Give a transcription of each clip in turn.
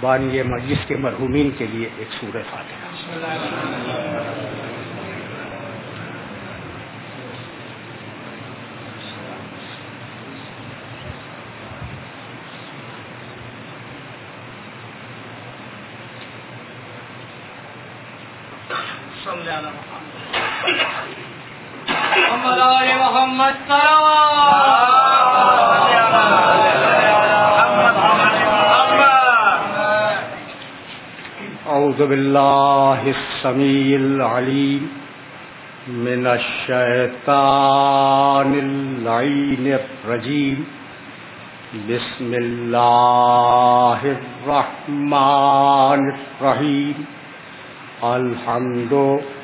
بانی مجلس کے مرحومین کے لیے ایک سورہ فاتحہ. اعوذ باللہ السمیع العلیم من الشیطان اللعین الرجیم. بسم اللہ الرحمن الرحیم. الحمد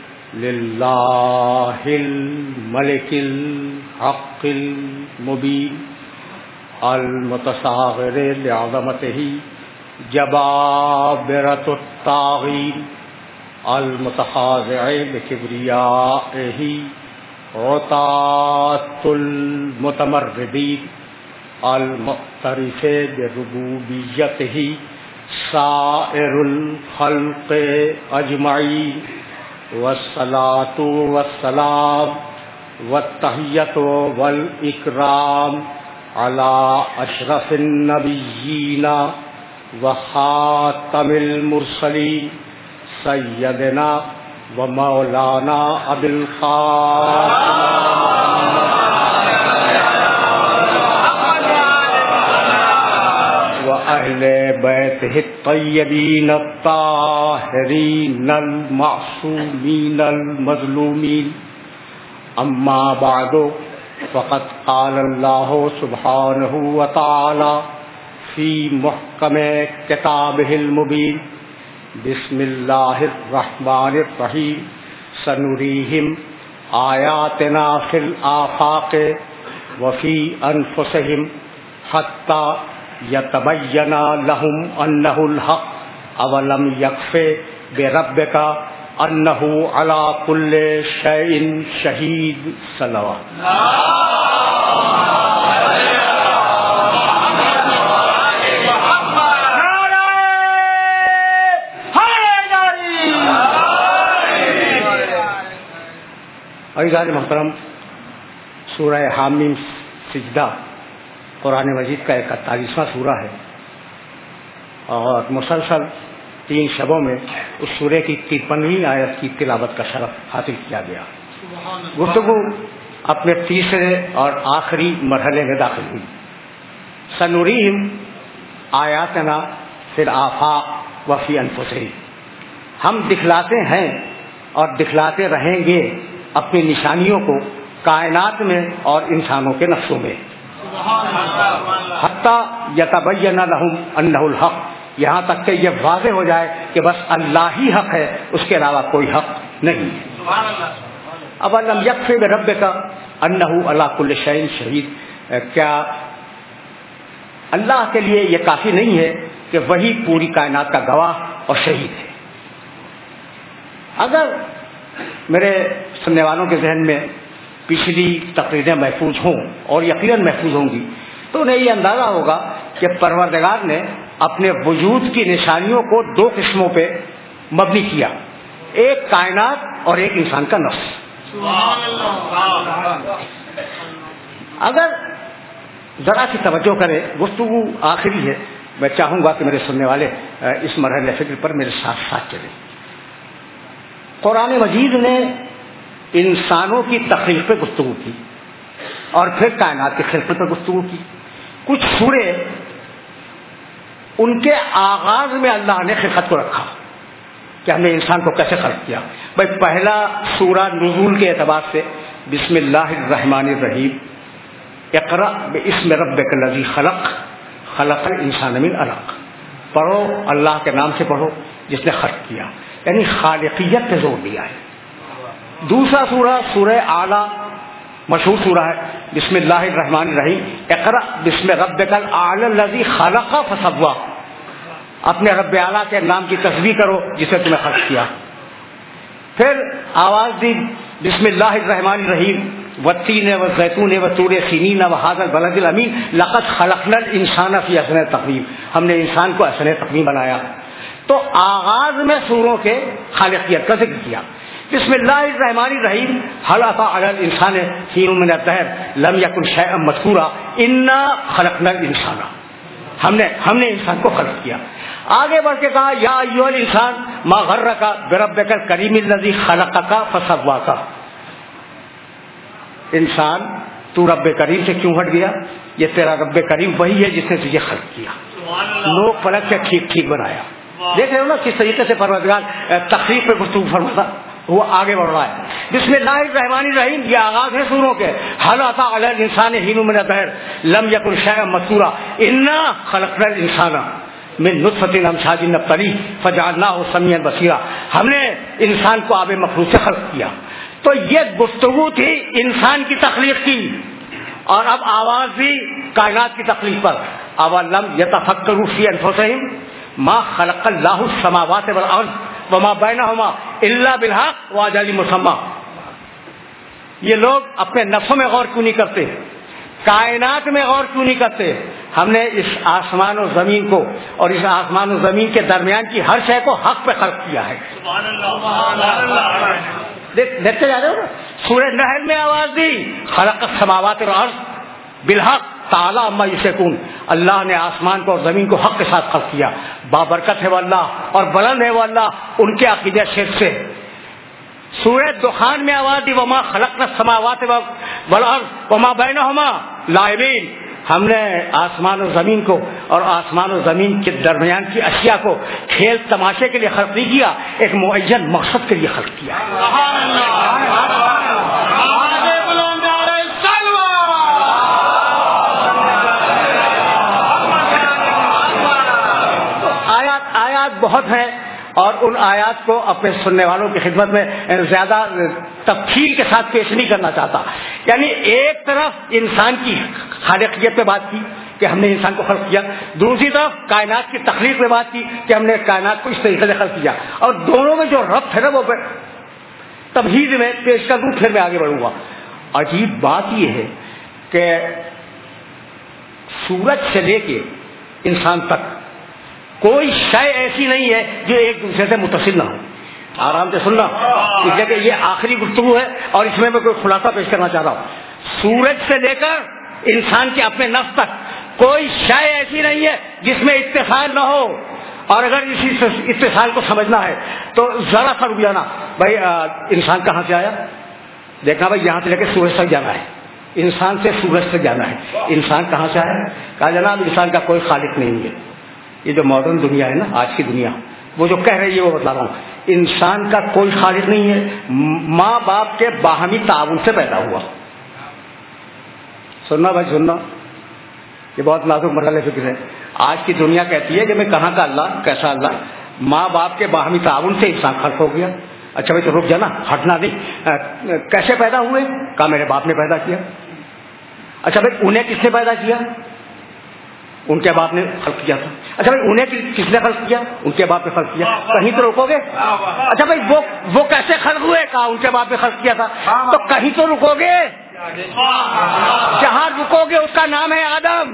للہ الملک الحق المبین المتصاغر لعظمتہ جبابرۃ الطاغین المتخاضع بکبریائہ عتاۃ المتمردین المعترف بربوبیتہ سائر الخلق اجمعین. والصلاۃ والسلام والتحیۃ والاکرام علی اشرف النبیین وخاتم المرسلین سیدنا و مولانا ابی القاسم وأهل بيته الطيبين الطاهرين المعصومين المظلومين. أما بعد فقد قال الله سبحانه وتعالى في محكم كتابه المبين. بسم الله الرحمن الرحيم. سنريهم آياتنا في الآفاق وفي أنفسهم حتى یتبین لہم انہ الحق. اولم یکف بربک انہ علی کل شیء شہید. صلوات. عزیزان محترم، سورہ حامیم سجدہ قرآن مجید کا 41واں سورہ ہے، اور مسلسل 3 شبوں میں اس سورے کی 53ویں آیت کی تلاوت کا شرف حاصل کیا گیا. گفتگو اپنے تیسرے اور آخری مرحلے میں داخل ہوئی. سنریہم آیاتنا فی الآفاق وفی انفسہم. ہم دکھلاتے ہیں اور دکھلاتے رہیں گے اپنی نشانیوں کو کائنات میں اور انسانوں کے نفسوں میں. حتی یتبین لہم انہ الحق. یہاں تک کہ یہ واضح ہو جائے کہ بس اللہ ہی حق ہے، اس کے علاوہ کوئی حق نہیں. اولم یکفی بربک انہ علی کل شیء شہید. کیا اللہ کے لیے یہ کافی نہیں ہے کہ وہی پوری کائنات کا گواہ اور شہید ہے؟ اگر میرے سننے والوں کے ذہن میں پچھلی تقریریں محفوظ ہوں، اور یقیناً محفوظ ہوں گی، تو انہیں یہ اندازہ ہوگا کہ پروردگار نے اپنے وجود کی نشانیوں کو 2 قسموں پہ مبنی کیا، ایک کائنات اور ایک انسان کا نفس. اگر ذرا سی توجہ کرے، گفتگو آخری ہے، میں چاہوں گا کہ میرے سننے والے اس مرحلے فکر پر میرے ساتھ ساتھ چلیں. قرآن مجید نے انسانوں کی تخلیق پہ گفتگو کی اور پھر کائنات کی خلقت پہ گفتگو کی. کچھ سورے ان کے آغاز میں اللہ نے خلقت کو رکھا کہ ہم نے انسان کو کیسے خلق کیا. بھائی پہلا سورہ نزول کے اعتبار سے بسم اللہ الرحمن الرحیم. اقرأ باسم ربک الذی خلق خلق الانسان من علق. پڑھو اللہ کے نام سے پڑھو جس نے خلق کیا، یعنی خالقیت پہ زور دیا ہے. دوسرا سورہ سورہ اعلیٰ مشہور سورہ ہے، بسم اللہ الرحمن الرحیم. اقرأ بسم ربک الاعلی الذی خلق فسوی. اپنے رب اعلیٰ کے نام کی تسبیح کرو جسے تمہیں خلق کیا. پھر آواز دی بسم اللہ الرحمن الرحیم والتین والزیتون وطور سینین وہذا البلد الامین لقد خلقنا الانسان فی احسن تقویم. ہم نے انسان کو احسن تقویم بنایا. تو آغاز میں سوروں کے خالقیت کا ذکر کیا. بسم اللہ الرحمن الرحیم. هل اتى على الانسان حين من الدهر لم يكن شيئا مذكورا انا خلقنا الانسان. ہم نے انسان کو خلق کیا. آگے بڑھ کے کہا یا ایھا الانسان ما غرک بربک الکریم الذی خلقک فسواک. انسان تو رب کریم سے کیوں ہٹ گیا؟ یہ تیرا رب کریم وہی ہے جس نے تجھے خلق کیا، لوگ پلک سے ٹھیک ٹھیک بنایا. دیکھ رہے ہو نا کس طریقے سے پروردگار تخلیق پہ گفتگو فرماتا، وہ آگے بڑھ رہا ہے. بسم اللہ الرحمن الرحیم، یہ آغاز ہے سوروں کے. هل اتى على الانسان حين من الدهر لم يكن شيئا مذكورا انا خلقنا الانسان من نطفة امشاج نبتليه فجعلناه سميعا بصيرا. ہم نے انسان کو آب مخلوق سے خلق کیا. تو یہ گفتگو تھی انسان کی تخلیق کی، اور اب آواز بھی کائنات کی تخلیق پر. اولم یتفکروا فی انفسہم ما خلق اللہ السماوات والارض وما بینہما الا بالحق واجل مسمى. یہ لوگ اپنے نفسوں میں غور کیوں نہیں کرتے، کائنات میں غور کیوں نہیں کرتے؟ ہم نے اس آسمان و زمین کو اور اس آسمان و زمین کے درمیان کی ہر شے کو حق پہ خلق کیا ہے. دیکھتے جا رہے ہو نا، سورہ نحل میں آواز دی خلق السماوات والارض بالحق تعالی عما یشرکون. اللہ نے آسمان کو اور زمین کو حق کے ساتھ خلق کیا. بابرکت ہے وہ اللہ اور بلند ہے وہ اللہ ان کے عقیدہ شرک سے. سورہ دخان میں آواز دی وما خلقنا السماوات والارض وما بینہما لاعبین. ہم نے آسمان و زمین کو اور آسمان و زمین کے درمیان کی اشیاء کو کھیل تماشے کے لیے خلق نہیں کیا، ایک معین مقصد کے لیے خلق کیا. آیات بہت ہیں اور ان آیات کو اپنے سننے والوں کی خدمت میں زیادہ تفصیل کے ساتھ پیش نہیں کرنا چاہتا. یعنی ایک طرف انسان کی خالقیت پہ بات کی کہ ہم نے انسان کو خلق کیا، دوسری طرف کائنات کی تخلیق پہ بات کی کہ ہم نے کائنات کو اس طریقے سے خلق کیا، اور دونوں میں جو ربط ہے نا وہ تمہید میں پیش کر دوں پھر میں آگے بڑھوں گا. عجیب بات یہ ہے کہ سورج سے لے کے انسان تک کوئی شے ایسی نہیں ہے جو ایک دوسرے سے متصل نہ ہو. آرام سے سننا، اس لیے کہ یہ آخری گفتگو ہے اور اس میں کوئی خلاصہ پیش کرنا چاہ رہا ہوں. سورج سے لے کر انسان کے اپنے نفس تک کوئی شے ایسی نہیں ہے جس میں اتصال نہ ہو. اور اگر اسی اتصال کو سمجھنا ہے تو ذرا سا رک جانا. بھائی انسان کہاں سے آیا؟ دیکھنا بھائی یہاں سے لے کے سورج تک جانا ہے، انسان سے سورج تک جانا ہے. انسان کہاں سے آیا؟ کہا جناب انسان کا کوئی خالق نہیں ہے. یہ جو ماڈرن دنیا ہے نا، آج کی دنیا، وہ جو کہہ رہی ہے وہ بتا رہا ہوں. انسان کا کوئی خالق نہیں ہے، ماں باپ کے باہمی تعاون سے پیدا ہوا. سننا بھائی سننا، یہ بہت نازک مرحلہ فکر ہے. آج کی دنیا کہتی ہے کہ میں کہاں کا اللہ، کیسا اللہ؟ ماں باپ کے باہمی تعاون سے انسان خلق ہو گیا. اچھا بھائی تو رک جانا، ہٹنا نہیں. کیسے پیدا ہوئے؟ کہا میرے باپ نے پیدا کیا. اچھا بھائی انہیں کس نے پیدا کیا؟ ان کے باپ نے خلق کیا تھا. اچھا بھائی انہیں کس نے خلق کیا؟ ان کے باپ نے خلق کیا. کہیں تو روکو گے. اچھا بھائی وہ کیسے خلق ہوئے؟ کہا ان کے باپ نے خلق کیا تھا. تو کہیں تو رکو گے. جہاں رکو گے اس کا نام ہے آدم.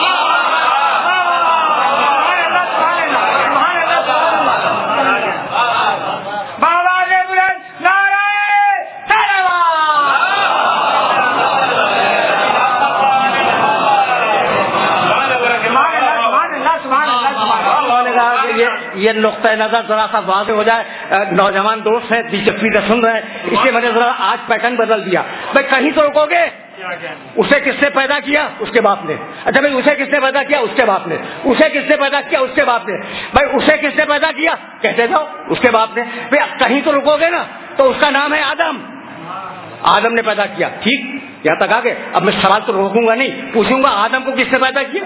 یہ نقطۂ نظر ذرا سا واضح ہو جائے. نوجوان دوست ہیں دلچسپی سے سن رہے ہیں، اس لیے میں نے ذرا آج پیٹرن بدل دیا. بھائی کہیں تو رکو گے. اسے کس نے پیدا کیا؟ اس کے باپ نے. اچھا بھائی اسے کس نے پیدا کیا؟ اس کے باپ نے. اسے کس نے پیدا کیا؟ اس کے باپ نے. بھائی اسے کس نے پیدا کیا؟ کہتے جاؤ اس کے باپ نے. بھائی کہیں تو رکو گے نا، تو اس کا نام ہے آدم. آدم نے پیدا کیا. ٹھیک، یہاں تک آ گئے. اب میں سوال تو روکوں گا نہیں، پوچھوں گا آدم کو کس نے پیدا کیا؟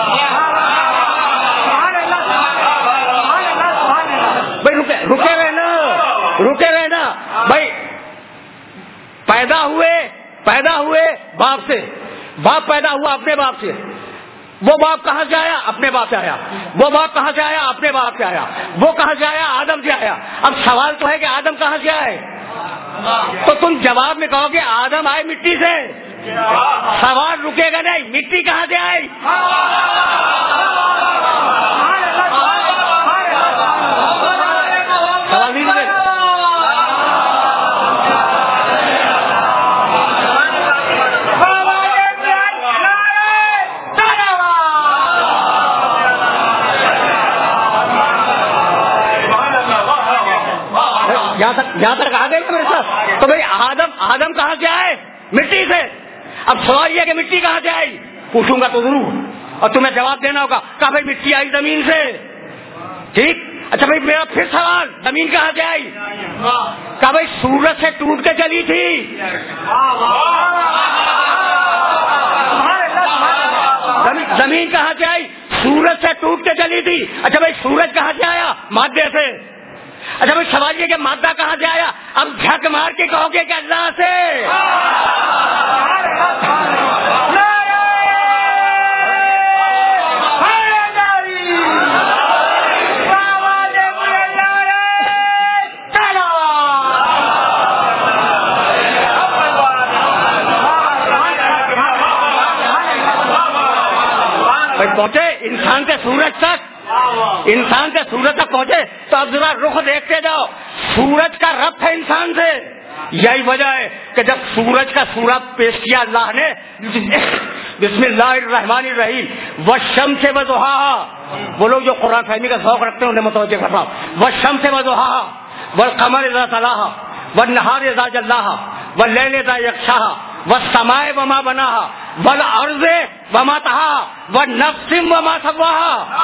بھائی رکے رہنا. بھائی پیدا ہوئے باپ سے. باپ پیدا ہوا اپنے باپ سے. وہ باپ کہاں سے آیا؟ اپنے باپ سے آیا. وہ باپ کہاں سے آیا؟ اپنے باپ سے آیا. وہ کہاں سے آیا؟ آدم سے آیا. اب سوال تو ہے کہ آدم کہاں سے آئے؟ تو تم جواب میں کہو گے آدم آئے مٹی سے، سوال رکے گا نہیں، مٹی کہاں سے آئی؟ سوال نہیں رکے. یہاں تک آ گئے میرے ساتھ. تو بھائی آدم کہاں سے آئے؟ مٹی سے. اب سوال یہ کہ مٹی کہاں سے آئی، پوچھوں گا تو ضرور اور تمہیں جواب دینا ہوگا. کہا بھائی مٹی آئی زمین سے. ٹھیک. اچھا بھائی میرا پھر سوال، زمین کہاں سے آئی؟ کہا بھائی سورج سے ٹوٹ کے چلی تھی. زمین کہاں سے آئی؟ سورج سے ٹوٹ کے چلی تھی. اچھا بھائی سورج کہاں سے آیا؟ مادے سے. اچھا بھائی سوال یہ کہ مادہ کہاں سے آیا؟ اب جھک مار کے کہو گے کہ اللہ سے. پہنچے انسان سے سورج تک، انسان سے سورج تک پہنچے تو اب ذرا رخ دیکھتے جاؤ. سورج کا ربط ہے انسان سے. یہی وجہ ہے کہ جب سورج کا سورج پیش کیا اللہ نے، بسم اللہ الرحمن الرحیم، والشمس وضحاها، وہ لوگ جو قرآن فہمی کا ذوق رکھتے ہیں انہیں متوجہ کرنا. والشمس وضحاها والقمر اذا تلاها والنهار اذا جلاها والليل اذا يغشاها والسماء وما بناها والارض وما طحاها والنفس وما سواها.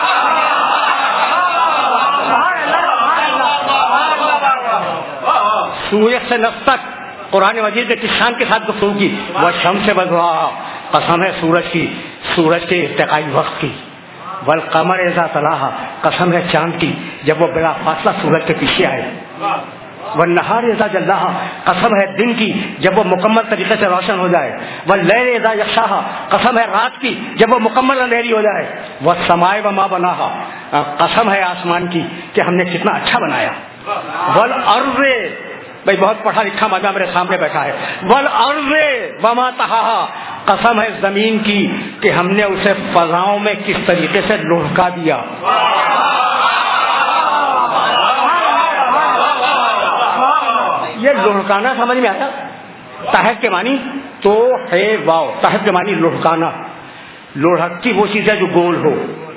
سورج سے نفس تک قرآن مجید نے کس شان کے ساتھ گفتگو کی. والشمس وضحاها، قسم ہے سورج کی، سورج کے ارتقائی وقت کی. والقمر اذا تلاها، قسم ہے چاند کی جب وہ بلا فاصلہ سورج کے پیچھے آئے. والنہار اذا جلاها، قسم ہے دن کی جب وہ مکمل طریقے سے روشن ہو جائے. واللیل اذا یغشاها، قسم ہے رات کی جب وہ مکمل اندھیری ہو جائے. والسماء وما بناها، قسم ہے آسمان کی کہ ہم نے کتنا اچھا بنایا. والارض، بھائی بہت پڑھا لکھا مادہ میرے سامنے بیٹھا ہے. والارض وما طحاها، قسم ہے زمین کی کہ ہم نے اسے فضاؤں میں کس طریقے سے لڑکا دیا. یہ لڑکانا سمجھ میں آتا؟ تحت کے معنی تو ہے واو، تحت کے معنی لڑکانا. لڑکتی وہ چیز ہے جو گول ہو.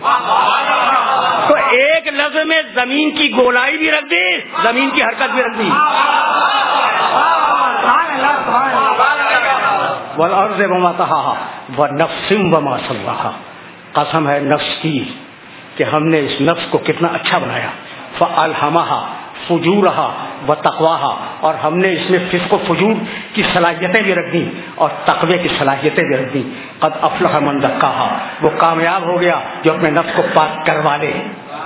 تو ایک لفظ میں زمین کی گولائی بھی رکھ دی، زمین کی حرکت بھی رکھ دی. والارض وما طحاها والنفس وما سواها، قسم ہے نفس کی کہ ہم نے اس نفس کو کتنا اچھا بنایا. فالہمها فجورها وتقواها، اور ہم نے اس میں فسق و فجور کی صلاحیتیں بھی رکھ دی اور تقوی کی صلاحیتیں بھی رکھ دی. قد افلح من زکاها، وہ کامیاب ہو گیا جو اپنے نفس کو پاک کروا لے.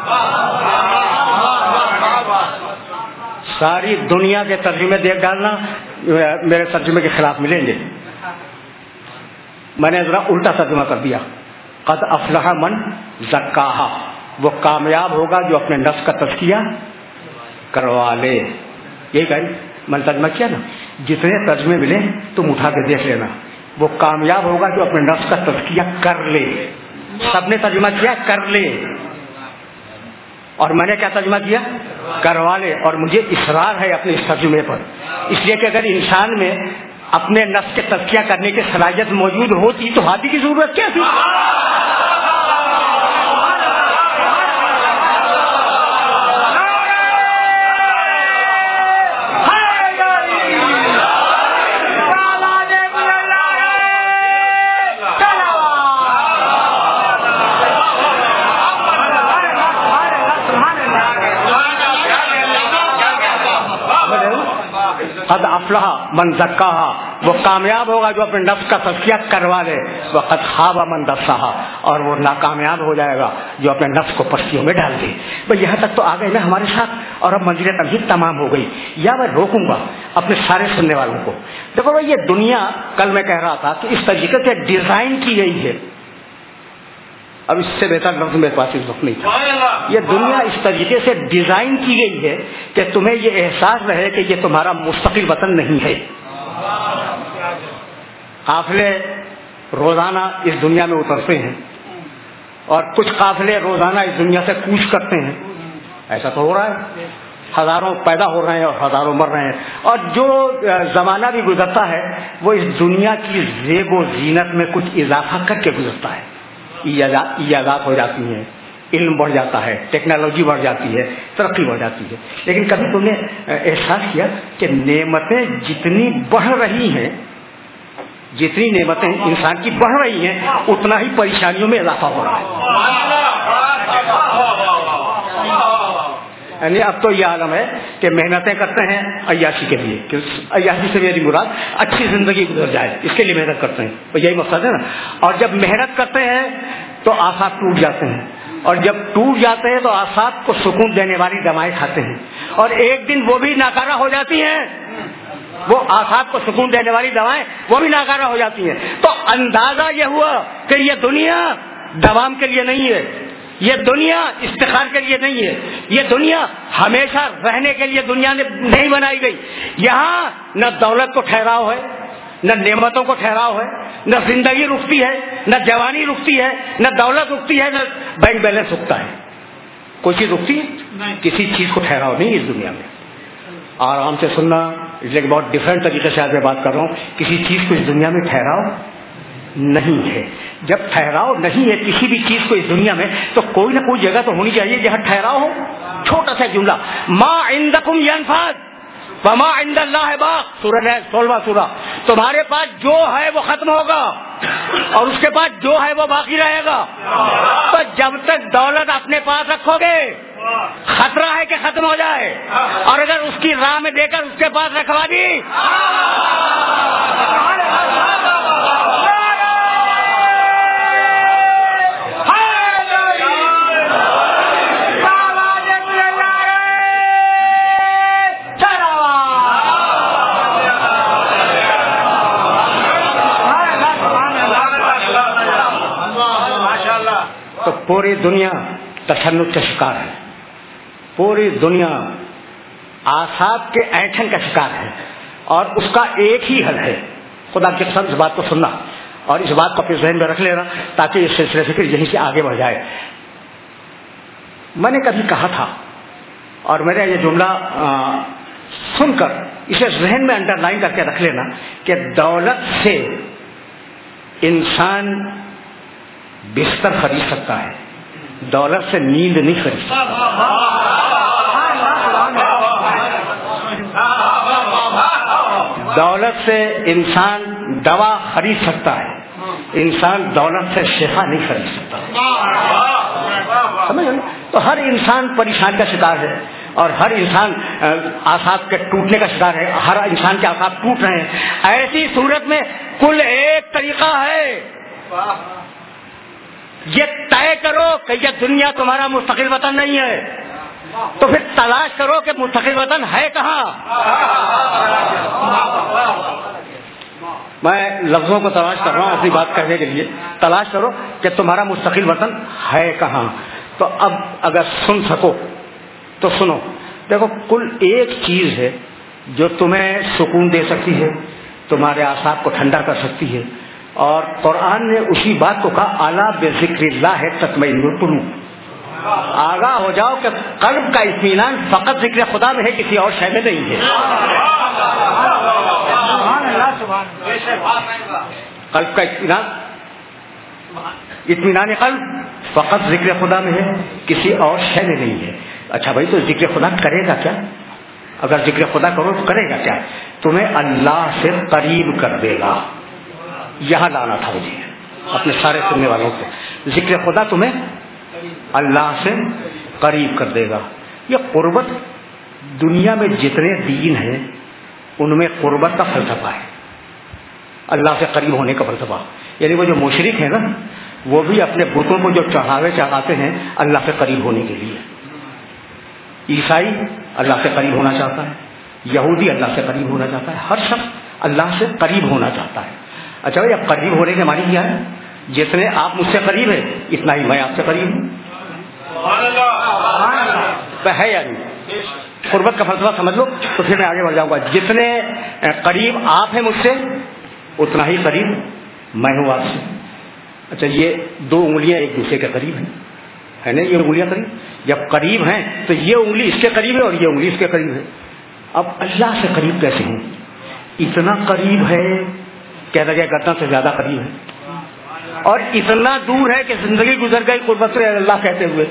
ساری دنیا کے ترجمے دیکھ ڈالنا، میرے ترجمے کے خلاف ملیں گے. میں نے ذرا الٹا ترجمہ کر دیا. قد افلح من زکاها، وہ کامیاب ہوگا جو اپنے نفس کا تزکیہ کروا لے. یہی کہیں میں نے ترجمہ کیا نا. جتنے ترجمے ملے تم اٹھا کے دیکھ لینا. وہ کامیاب ہوگا جو اپنے نفس کا تزکیہ کر لے. سب نے ترجمہ کیا کر لے، اور میں نے کیا ترجمہ کیا کروا لے. اور مجھے اصرار ہے اپنے اس ترجمے پر، اس لیے کہ اگر انسان میں اپنے نفس کے تزکیہ کرنے کی صلاحیت موجود ہوتی تو ہادی کی ضرورت کیا تھی؟ قد افلح من زکاها، وہ کامیاب ہوگا جو اپنے نفس کا تزکیہ کروا لے. وقد خاب من دساها، اور وہ ناکامیاب ہو جائے گا جو اپنے نفس کو پستیوں میں ڈال دے. بھائی یہاں تک تو آ گئے نا ہمارے ساتھ، اور اب منزل تمہید تمام ہو گئی. یا میں روکوں گا اپنے سارے سننے والوں کو. دیکھو بھائی یہ دنیا کل میں کہہ رہا تھا کہ اس طریقے سے ڈیزائن کی گئی ہے اب اس سے بہتر لفظ میرے پاس اس وقت نہیں تھا. یہ دنیا اس طریقے سے ڈیزائن کی گئی ہے کہ تمہیں یہ احساس رہے کہ یہ تمہارا مستقل وطن نہیں ہے. قافلے روزانہ اس دنیا میں اترتے ہیں اور کچھ قافلے روزانہ اس دنیا سے کوچ کرتے ہیں. ایسا تو ہو رہا ہے, ہزاروں پیدا ہو رہے ہیں اور ہزاروں مر رہے ہیں. اور جو زمانہ بھی گزرتا ہے وہ اس دنیا کی زیب و زینت میں کچھ اضافہ کر کے گزرتا ہے. ایجادات ہو جاتی ہیں, علم بڑھ جاتا ہے, ٹیکنالوجی بڑھ جاتی ہے, ترقی بڑھ جاتی ہے. لیکن کبھی تم نے احساس کیا کہ نعمتیں جتنی بڑھ رہی ہیں, جتنی نعمتیں انسان کی بڑھ رہی ہیں, اتنا ہی پریشانیوں میں اضافہ ہو رہا ہے. یعنی اب تو یہ عالم ہے کہ محنتیں کرتے ہیں عیاشی کے لیے, کہ عیاشی سے میری مراد اچھی زندگی گزر جائے, اس کے لیے محنت کرتے ہیں, تو یہی مقصد ہے نا. اور جب محنت کرتے ہیں تو آسات ٹوٹ جاتے ہیں, اور جب ٹوٹ جاتے ہیں تو آسات کو سکون دینے والی دوائیں کھاتے ہیں, اور ایک دن وہ بھی ناکارہ ہو جاتی ہیں. وہ آسات کو سکون دینے والی دوائیں وہ بھی ناکارہ ہو جاتی ہیں. تو اندازہ یہ ہوا کہ یہ دنیا دوام کے لیے نہیں ہے, یہ دنیا افتخار کے لیے نہیں ہے, یہ دنیا ہمیشہ رہنے کے لیے دنیا نے نہیں بنائی گئی. یہاں نہ دولت کو ٹھہراؤ ہے, نہ نعمتوں کو ٹھہراؤ ہے, نہ زندگی رکتی ہے, نہ جوانی رکتی ہے, نہ دولت رکتی ہے, نہ بینک بیلنس رکتا ہے. کوئی چیز رکتی ہے؟ کسی چیز کو ٹھہراؤ نہیں اس دنیا میں. آرام سے سننا, اس لیے بہت ڈفرینٹ طریقے سے آج میں بات کر رہا ہوں. کسی چیز کو اس دنیا میں ٹھہراؤ نہیں ہے. جب ٹھہراؤ نہیں ہے کسی بھی چیز کو اس دنیا میں, تو کوئی نہ کوئی جگہ تو ہونی چاہیے جہاں ٹھہراؤ ہو. چھوٹا سا جملہ, ما عندکم ینفد وما عند اللہ باق, سورہ 16واں سورہ. تمہارے پاس جو ہے وہ ختم ہوگا اور اس کے بعد جو ہے وہ باقی رہے گا. تو جب تک دولت اپنے پاس رکھو گے خطرہ ہے کہ ختم ہو جائے, اور اگر اس کی راہ میں دے کر اس کے پاس رکھوا دی تو پوری دنیا تشنج کا شکار ہے, پوری دنیا آسات کے اینٹھن کا شکار ہے, اور اس کا ایک ہی حل ہے. خدا کی قسم اس بات کو سننا اور اس بات کو اپنے ذہن میں رکھ لینا تاکہ یہ سلسلہ فکر یہیں سے آگے بڑھ جائے. میں نے کبھی کہا تھا, اور میرا یہ جملہ سن کر اسے ذہن میں انڈر لائن کر کے رکھ لینا کہ دولت سے انسان بستر خرید سکتا ہے, دولت سے نیند نہیں خرید سکتا. دولت سے انسان دوا خرید سکتا ہے, انسان دولت سے شفا نہیں خرید سکتا. سمجھ لو. تو ہر انسان پریشان کا شکار ہے, اور ہر انسان آسات کے ٹوٹنے کا شکار ہے, ہر انسان کے آسات ٹوٹ رہے ہیں. ایسی صورت میں کل ایک طریقہ ہے, یہ طے کرو کہ یہ دنیا تمہارا مستقل وطن نہیں ہے, تو پھر تلاش کرو کہ مستقل وطن ہے کہاں. میں لفظوں کو تلاش کر رہا ہوں اپنی بات کہنے کے لیے. تلاش کرو کہ تمہارا مستقل وطن ہے کہاں. تو اب اگر سن سکو تو سنو. دیکھو, کل ایک چیز ہے جو تمہیں سکون دے سکتی ہے, تمہارے اعصاب کو ٹھنڈا کر سکتی ہے, اور قرآن نے اسی بات کو کہا, الا بذکر اللہ تطمئن القلوب. آگاہ ہو جاؤ کہ قلب کا اطمینان فقط ذکر خدا میں ہے, کسی اور شے میں نہیں ہے. قلب کا اطمینان قلب فقط ذکر خدا میں ہے, کسی اور شے میں نہیں ہے. اچھا بھائی, تو ذکر خدا کرے گا کیا؟ اگر ذکر خدا کرو تو کرے گا کیا؟ تمہیں اللہ سے قریب کر دے گا. یہاں لانا تھا مجھے اپنے سارے سننے والوں کو. ذکر خدا تمہیں اللہ سے قریب کر دے گا. یہ قربت دنیا میں جتنے دین ہیں ان میں قربت کا فلسفہ ہے, اللہ سے قریب ہونے کا فلسفہ. یعنی وہ جو مشرک ہیں نا, وہ بھی اپنے بتوں کو جو چڑھاوے چڑھاتے ہیں اللہ سے قریب ہونے کے لیے. عیسائی اللہ سے قریب ہونا چاہتا ہے, یہودی اللہ سے قریب ہونا چاہتا ہے, ہر شخص اللہ سے قریب ہونا چاہتا ہے. اچھا بھائی, اب قریب ہونے کے معنی کیا ہے؟ جتنے آپ مجھ سے قریب ہیں اتنا ہی میں آپ سے قریب ہوں. ہے یا نہیں؟ قربت کا فلسفہ سمجھ لو تو پھر میں آگے بڑھ جاؤں گا. جتنے قریب آپ ہیں مجھ سے اتنا ہی قریب میں ہوں آپ سے. اچھا یہ دو انگلیاں ایک دوسرے کے قریب ہیں, ہے نا؟ یہ انگلیاں قریب, جب قریب ہیں تو یہ انگلی اس کے قریب ہے اور یہ انگلی اس کے قریب ہے. اب اللہ سے قریب کیسے ہوں؟ اتنا قریب ہے کہہ لگے گردن سے زیادہ قریب ہے, اور اتنا دور ہے کہ زندگی گزر گئی قربت سے اللہ کہتے ہوئے.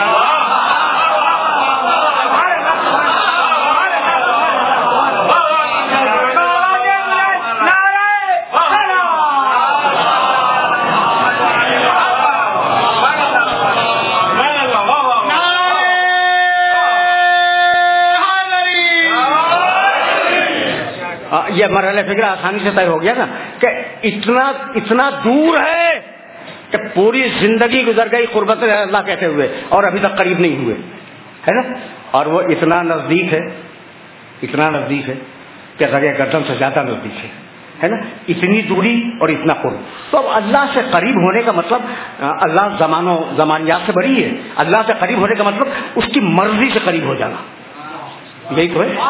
یہ مرحلہ فکر آسانی سے طے ہو گیا نا کہ اتنا دور ہے کہ پوری زندگی گزر گئی قربت اللہ کہتے ہوئے اور ابھی تک قریب نہیں ہوئے, ہے نا؟ اور وہ اتنا نزدیک ہے کہ رگے گردن سے زیادہ نزدیک ہے نا؟ اتنی دوری اور اتنا قرب. تو اب اللہ سے قریب ہونے کا مطلب اللہ زمانیات سے بڑی ہے. اللہ سے قریب ہونے کا مطلب اس کی مرضی سے قریب ہو جانا, یہی تو ہے.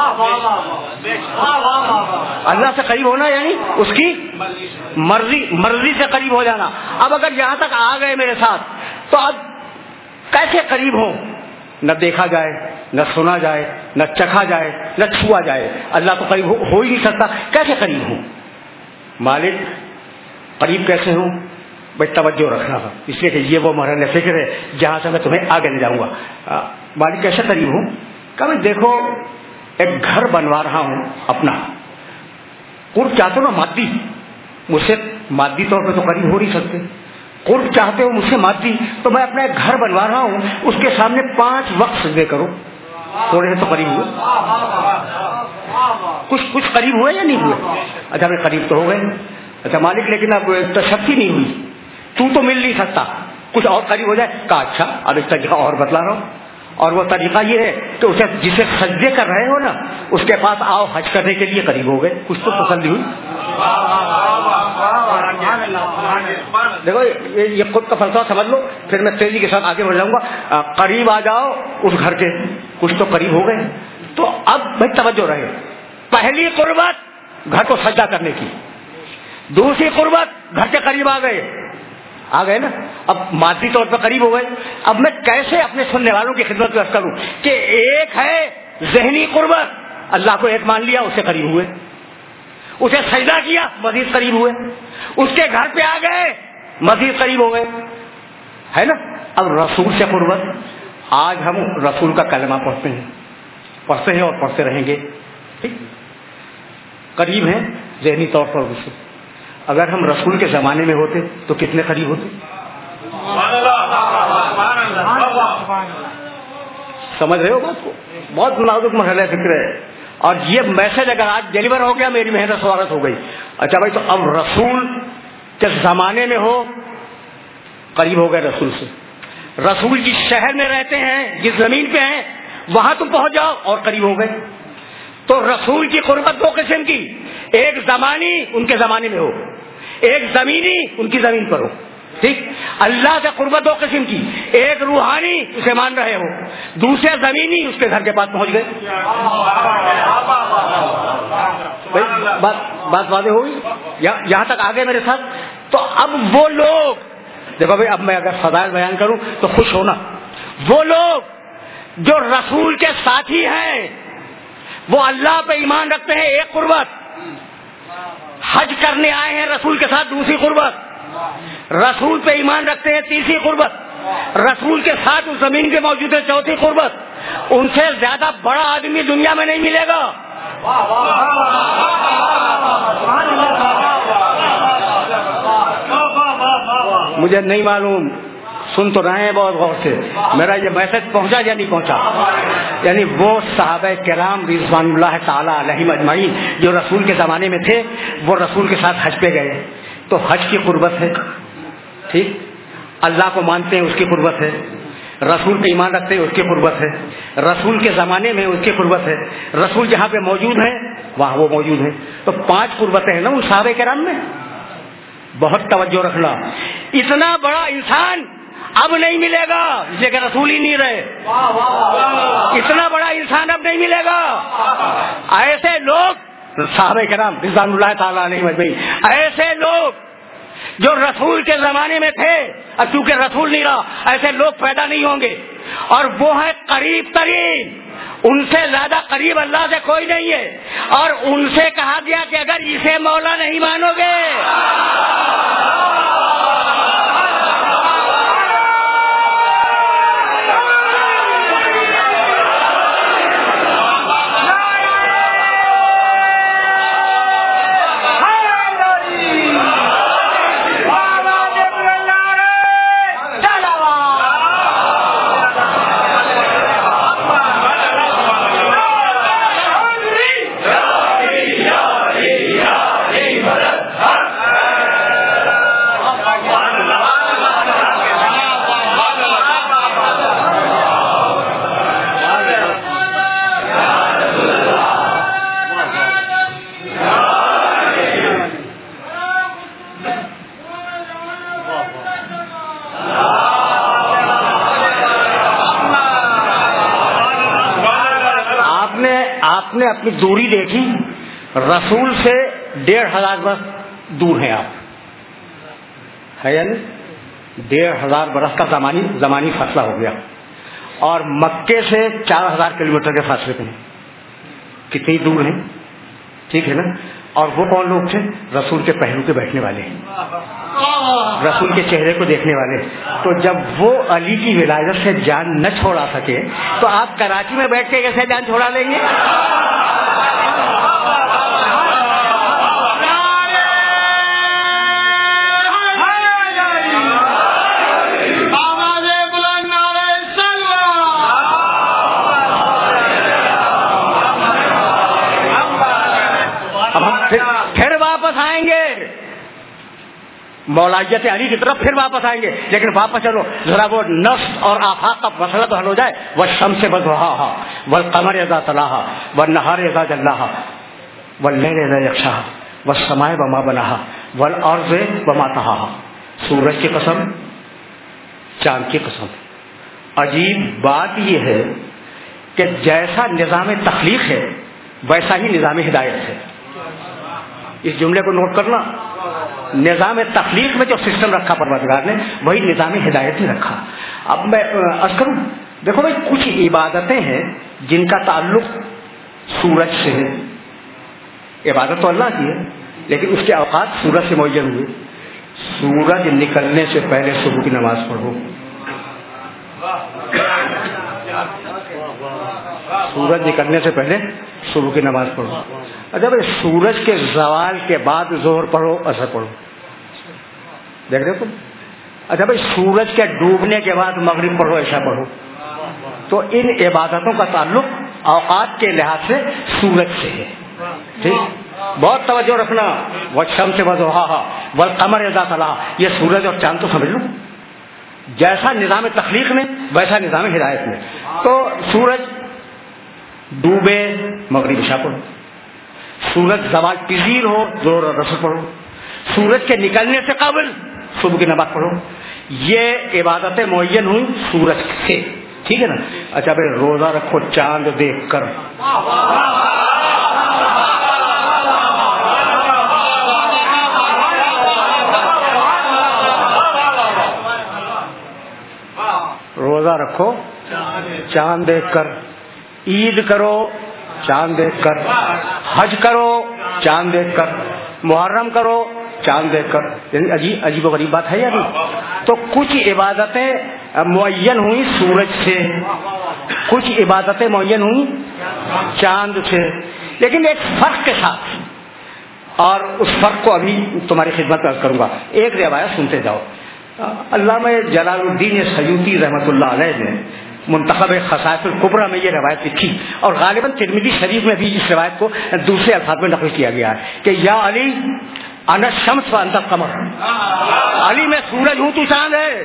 اللہ سے قریب ہونا یعنی اس کی مرضی سے قریب ہو جانا. اب اگر یہاں تک آ گئے میرے ساتھ تو اب کیسے قریب ہوں؟ نہ دیکھا جائے, نہ سنا جائے, نہ چکھا جائے, نہ چھوا جائے. اللہ تو قریب ہو ہی نہیں سکتا. کیسے قریب ہوں؟ مالک قریب کیسے ہوں؟ بھائی توجہ رکھنا تھا, اس لیے کہ یہ وہ مرحلہ فکر ہے جہاں سے میں تمہیں آگے لے جاؤں گا. مالک کیسے قریب ہوں؟ کہ بھائی دیکھو ایک گھر بنوا رہا ہوں اپنا, قرب چاہتے ہو نا مادی, مجھ سے مادی طور پہ تو قریب ہو نہیں سکتے. قرب چاہتے ہو مجھ سے مادی, تو میں اپنا ایک گھر بنوا رہا ہوں, اس کے سامنے 5 وقت سجدے کرو. تھوڑے سے تو قریب ہوئے, کچھ قریب ہوئے یا نہیں ہوئے؟ اچھا میں قریب تو ہو گئے. اچھا مالک لیکن اب تشفی نہیں ہوئی, تو مل نہیں سکتا, کچھ اور قریب ہو جائے. کہا اچھا اب اس طریقہ اور بتلا رہا ہوں, اور وہ طریقہ یہ ہے کہ اسے جسے سجدے کر رہے ہو نا اس کے پاس آؤ حج کرنے کے لیے قریب ہو گئے. کچھ تو تسلی ہوئی. دیکھو یہ خود کا فلسفہ سمجھ لو, پھر میں تیزی کے ساتھ آگے بڑھ جاؤں گا. قریب آ جاؤ اس گھر کے, کچھ تو قریب ہو گئے. تو اب بھائی توجہ رہے, پہلی قربت گھر کو سجدہ کرنے کی, دوسری قربت گھر کے قریب آ گئے نا. اب مادی طور پر قریب ہو گئے. اب میں کیسے اپنے سننے والوں کی خدمت میں کروں کہ ایک ہے ذہنی قربت, اللہ کو ایک مان لیا اس سے قریب ہوئے, اسے سجدہ کیا مزید قریب ہوئے, اس کے گھر پہ آ گئے مزید قریب ہو گئے, ہے نا. اب رسول سے قربت, آج ہم رسول کا کلمہ پڑھتے ہیں اور پڑھتے رہیں گے, ٹھیک, قریب ہیں ذہنی طور پر اس سے. اگر ہم رسول کے زمانے میں ہوتے تو کتنے قریب ہوتے؟ سمجھ رہے ہو بات کو؟ بہت نازک مرحلہ فکر ہے. اور یہ میسج اگر آج ڈیلیور ہو گیا میری محنت سوارت ہو گئی. اچھا بھائی تو اب رسول کے زمانے میں ہو قریب ہو گئے رسول سے. رسول جس شہر میں رہتے ہیں, جس زمین پہ ہیں, وہاں تم پہنچ جاؤ اور قریب ہو گئے. تو رسول کی قربت 2 قسم کی, ایک زمانی ان کے زمانے میں ہو, ایک زمینی ان کی زمین پر ہو. ٹھیک. اللہ سے قربت 2 قسم کی, ایک روحانی اسے مان رہے ہو, دوسرے زمینی اس کے گھر کے پاس پہنچ گئے. بات واضح ہوئی, یہاں تک آگے میرے ساتھ. تو اب وہ لوگ دیکھو بھائی, اب میں اگر فضائل بیان کروں تو خوش ہونا. وہ لوگ جو رسول کے ساتھی ہیں وہ اللہ پہ ایمان رکھتے ہیں, ایک قربت. حج کرنے آئے ہیں رسول کے ساتھ, دوسری قربت. رسول پہ ایمان رکھتے ہیں, تیسری قربت. رسول کے ساتھ اس زمین کے موجود ہے, چوتھی قربت. ان سے زیادہ بڑا آدمی دنیا میں نہیں ملے گا. مجھے نہیں معلوم, سن تو رہے ہیں بہت غور سے, میرا یہ میسج پہنچا یا نہیں پہنچا؟ یعنی وہ صحابہ کرام رضوان اللہ تعالی علیہم اجمعین جو رسول کے زمانے میں تھے, وہ رسول کے ساتھ حج پہ گئے تو حج کی قربت ہے. ٹھیک, اللہ کو مانتے ہیں اس کی قربت ہے, رسول پہ ایمان رکھتے ہیں اس کی قربت ہے, رسول کے زمانے میں اس کی قربت ہے, رسول جہاں پہ موجود ہیں وہاں وہ موجود ہیں. تو 5 قربتیں ہیں نا ان صحابہ کرام میں. بہت توجہ رکھنا. اتنا بڑا انسان اب نہیں ملے گا جسے کہ رسول ہی نہیں رہے. اتنا بڑا انسان اب نہیں ملے گا. ایسے لوگ صحابہ کرام رضوان اللہ تعالیٰ علیہ مجمعین, ایسے لوگ جو رسول کے زمانے میں تھے, اور چونکہ رسول نہیں رہا ایسے لوگ پیدا نہیں ہوں گے. اور وہ ہے قریب ترین, ان سے زیادہ قریب اللہ سے کوئی نہیں ہے. اور ان سے کہا گیا کہ اگر اسے مولا نہیں مانو گے نے اپنی دوری دیکھی, رسول سے 1500 برس دور ہیں آپ, ہے یا نہیں؟ 1500 برس کا زمانی فاصلہ ہو گیا. اور مکے سے 4000 کلومیٹر کے فاصلے پہ ہیں. کتنی دور ہیں, ٹھیک ہے نا. اور وہ کون لوگ تھے؟ رسول کے پہلو کے بیٹھنے والے, رسول کے چہرے کو دیکھنے والے. تو جب وہ علی کی ولایت سے جان نہ چھوڑا سکے تو آپ کراچی میں بیٹھ کے کیسے جان چھوڑا لیں گے؟ پھر واپس آئیں گے مولایت علی کی طرف, پھر واپس آئیں گے. لیکن واپس چلو ذرا وہ نفس اور آفاق کا مسئلہ تو حل ہو جائے. والشمس وضحاہا والقمر اذا تلاہا والنہار اذا جلاہا واللیل اذا یغشاہا والسماء وما بناہا والارض وما طحاہا. سورج کی قسم, چاند کی قسم. عجیب بات یہ ہے کہ جیسا نظام تخلیق ہے ویسا ہی نظام ہدایت ہے. اس جملے کو نوٹ کرنا, نظام تخلیق میں جو سسٹم رکھا پروردگار نے وہی نظام ہدایت ہی رکھا. اب میں عرض کروں, دیکھو بھائی کچھ عبادتیں ہیں جن کا تعلق سورج سے ہے. عبادت تو اللہ کی ہے لیکن اس کے اوقات سورج سے معین ہوئے. سورج نکلنے سے پہلے صبح کی نماز پڑھو, سورج نکلنے سے پہلے صبح کی نماز پڑھو. اچھا بھائی سورج کے زوال کے بعد ظہر پڑھو, عصر پڑھو, دیکھ رہے ہو. اچھا بھائی سورج کے ڈوبنے کے بعد مغرب پڑھو, عشاء پڑھو. تو ان عبادتوں کا تعلق اوقات کے لحاظ سے سورج سے ہے. ٹھیک, بہت توجہ رکھنا. والشمس وضحاہا والقمر اذا تلاہا, یہ سورج اور چاند تو سمجھ لو. جیسا نظام تخلیق میں ویسا نظام ہدایت میں. تو سورج ڈوبے مغرب عشاء پڑھو, سورج زوال پذیر ہو ظہر اور عصر پڑھو, سورج کے نکلنے سے قبل صبح کی نماز پڑھو. یہ عبادتیں معین ہوئی سورج سے, ٹھیک ہے نا. اچھا بھائی روزہ رکھو چاند دیکھ کر. روزہ رکھو چاند دیکھ کر, عید کرو چاند دیکھ کر, حج کرو چاند دیکھ کر, محرم کرو چاند دیکھ کر. عجیب و غریب بات ہے یا نہیں؟ تو کچھ عبادتیں معین ہوئی سورج سے, کچھ عبادتیں معین ہوئی چاند سے, لیکن ایک فرق کے ساتھ. اور اس فرق کو ابھی تمہاری خدمت میں کروں گا. ایک روایت سنتے جاؤ. علامہ جلال الدین سیوطی رحمۃ اللہ علیہ نے منتخب خصائص الکبریٰ میں یہ روایت لکھی, اور غالباً ترمذی شریف میں بھی اس روایت کو دوسرے الفاظ میں نقل کیا گیا ہے کہ یا علی انا الشمس وانت القمر, علی میں سورج ہوں تو چاند ہے.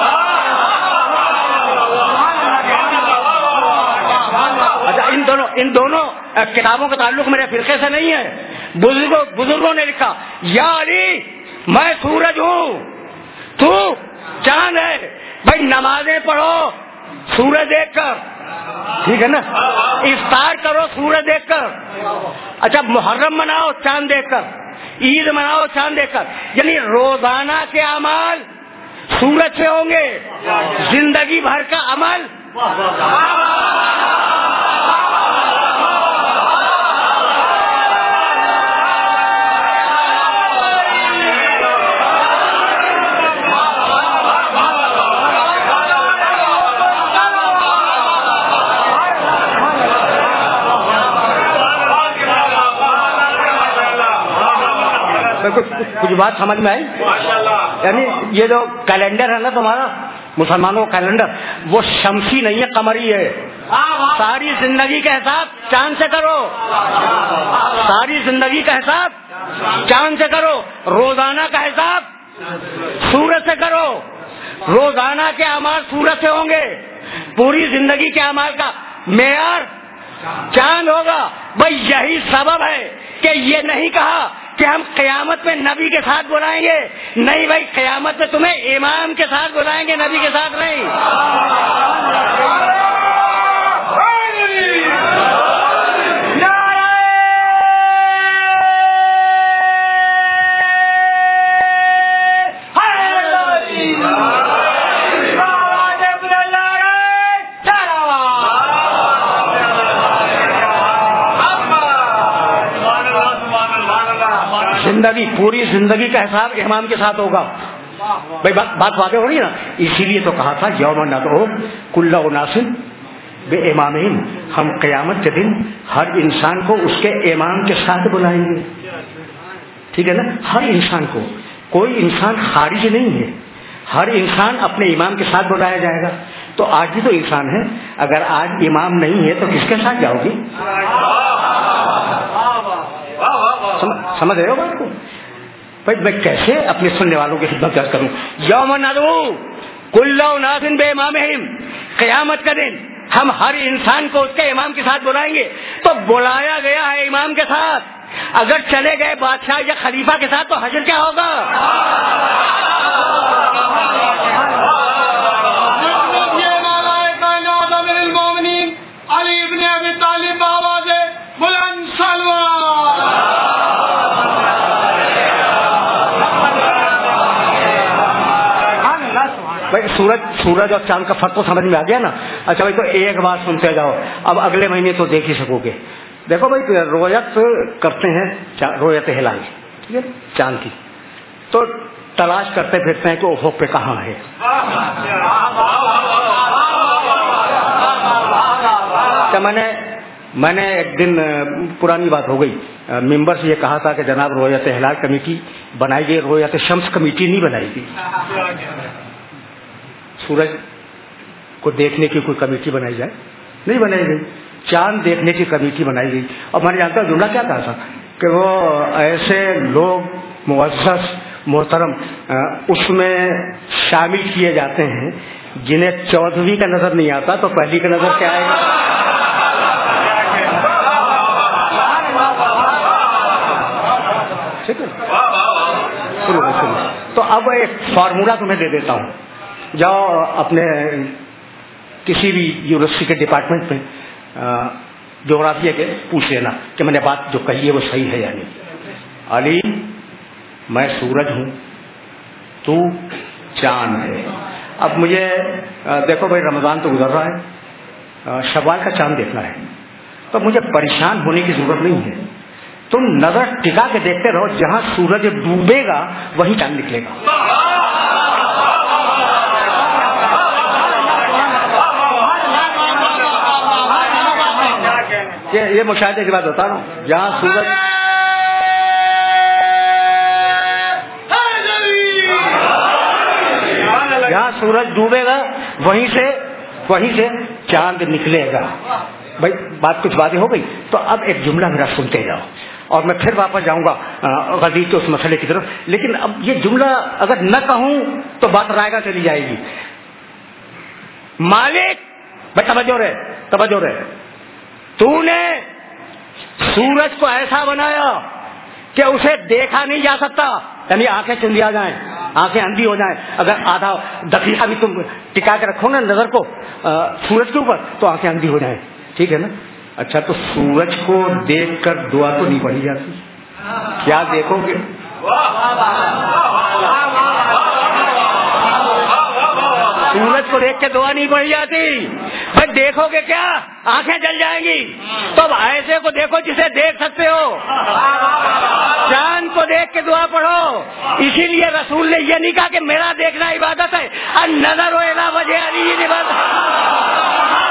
اچھا ان دونوں کتابوں کا تعلق میرے فرقے سے نہیں ہے. بزرگوں نے لکھا یا علی میں سورج ہوں، تو چاند ہے. بھائی نمازیں پڑھو سورج دیکھ کر، ٹھیک ہے نا، افطار کرو سورج دیکھ کر. اچھا محرم مناؤ چاند دیکھ کر، عید مناؤ چاند دیکھ کر. یعنی روزانہ کے اعمال سورج سے ہوں گے، زندگی بھر کا عمل کچھ بات سمجھ میں آئی؟ یعنی یہ جو کیلنڈر ہے نا تمہارا مسلمانوں کا کیلنڈر، وہ شمسی نہیں ہے، قمری ہے. ساری زندگی کا حساب چاند سے کرو، ساری زندگی کا حساب چاند سے کرو. روزانہ کا حساب سورج سے کرو. روزانہ کے اعمال سورج سے ہوں گے، پوری زندگی کے اعمال کا معیار چاند ہوگا. بھائی یہی سبب ہے کہ یہ نہیں کہا کہ ہم قیامت میں نبی کے ساتھ بلائیں گے. نہیں بھائی، قیامت میں تمہیں امام کے ساتھ بلائیں گے، نبی کے ساتھ نہیں. زندگی، پوری زندگی کا حساب امام کے ساتھ ہوگا. بھائی بات واضح ہو رہی ہے نا. اسی لیے تو کہا تھا یوم ندعو کل اناس بامامہم، ہم قیامت کے دن ہر انسان کو اس کے امام کے ساتھ بلائیں گے. ٹھیک ہے نا، ہر انسان کو، کوئی انسان خارج نہیں ہے، ہر انسان اپنے امام کے ساتھ بلایا جائے گا. تو آج بھی تو انسان ہے، اگر آج امام نہیں ہے تو کس کے ساتھ جاؤ گی؟ سمجھ رہے ہو بات کو؟ بھائی میں کیسے اپنے سننے والوں کی خدمت کروں؟ یوم ندعو کل اناس بامامہم، قیامت کا دن ہم ہر انسان کو اس کے امام کے ساتھ بلائیں گے. تو بلایا گیا ہے امام کے ساتھ، اگر چلے گئے بادشاہ یا خلیفہ کے ساتھ تو حشر کیا ہوگا؟ علی ابن ابی طالب آواز بلند بھائی سورج اور چاند کا فرق تو سمجھ میں آ گیا نا. اچھا بھائی تو ایک بات سنتے جاؤ، اب اگلے مہینے تو دیکھ ہی سکو گے. دیکھو بھائی رویت کرتے ہیں، رویت ہلال، ٹھیک ہے، چاند کی، تو تلاش کرتے پھرتے ہیں کہ افق پہ کہاں ہے. میں نے ایک دن، پرانی بات ہو گئی، ممبر سے یہ کہا تھا کہ جناب رویت ہلال کمیٹی بنائی گئی، رویت شمس کمیٹی نہیں بنائی گئی. سورج کو دیکھنے کی کوئی کمیٹی بنائی جائے، نہیں بنائی گئی. چاند دیکھنے کی کمیٹی بنائی گئی. اور میں نے جانتا ہوں جملہ کیا کہا تھا کہ وہ ایسے لوگ معزز محترم اس میں شامل کیے جاتے ہیں جنہیں 14ویں کا نظر نہیں آتا تو پہلی کا نظر کیا آئے گا. تو اب ایک فارمولا تمہیں دے دیتا ہوں، جاؤ اپنے کسی بھی یونیورسٹی کے ڈپارٹمنٹ میں جغرافیہ کے پوچھ لینا کہ میں نے بات جو کہی ہے وہ صحیح ہے یا نہیں. علی میں سورج ہوں، تو چاند ہے. اب مجھے دیکھو بھائی رمضان تو گزر رہا ہے، شوال کا چاند دیکھنا ہے، تو مجھے پریشان ہونے کی ضرورت نہیں ہے. تم نظر ٹکا کے دیکھتے رہو، جہاں سورج ڈوبے گا وہیں چاند نکلے گا. یہ مشاہدے کی بات بتا رہا ہوں، جہاں سورج ڈوبے گا وہیں سے چاند نکلے گا. بھائی بات کچھ باتیں ہو گئی. تو اب ایک جملہ میرا سنتے جاؤ اور میں پھر واپس جاؤں گا غزی کے اس مسئلے کی طرف. لیکن اب یہ جملہ اگر نہ کہوں تو بات رائے گا چلی جائے گی. مالک، بھائی توجہ رہے، تو نے سورج کو ایسا بنایا کہ اسے دیکھا نہیں جا سکتا، یعنی آنکھیں چندیا جائیں، آنکھیں اندھی ہو جائیں، اگر آدھا دقیقہ بھی تم ٹکا کے رکھو نا نظر کو سورج کے اوپر تو آنکھیں اندھی ہو جائیں، ٹھیک ہے نا؟ اچھا تو سورج کو دیکھ کر دعا تو نہیں پڑھی جاتی؟ کیا دیکھو گے؟ سورج کو دیکھ کے دعا نہیں پڑھی جاتی، بھائی دیکھو گے کیا؟ آنکھیں جل جائیں گی۔ تو اب ایسے کو دیکھو جسے دیکھ سکتے ہو، چاند کو دیکھ کے دعا پڑھو۔ اسی لیے رسول نے یہ نہیں کہا کہ میرا دیکھنا عبادت ہے، النظر الی وجہ علی عبادت۔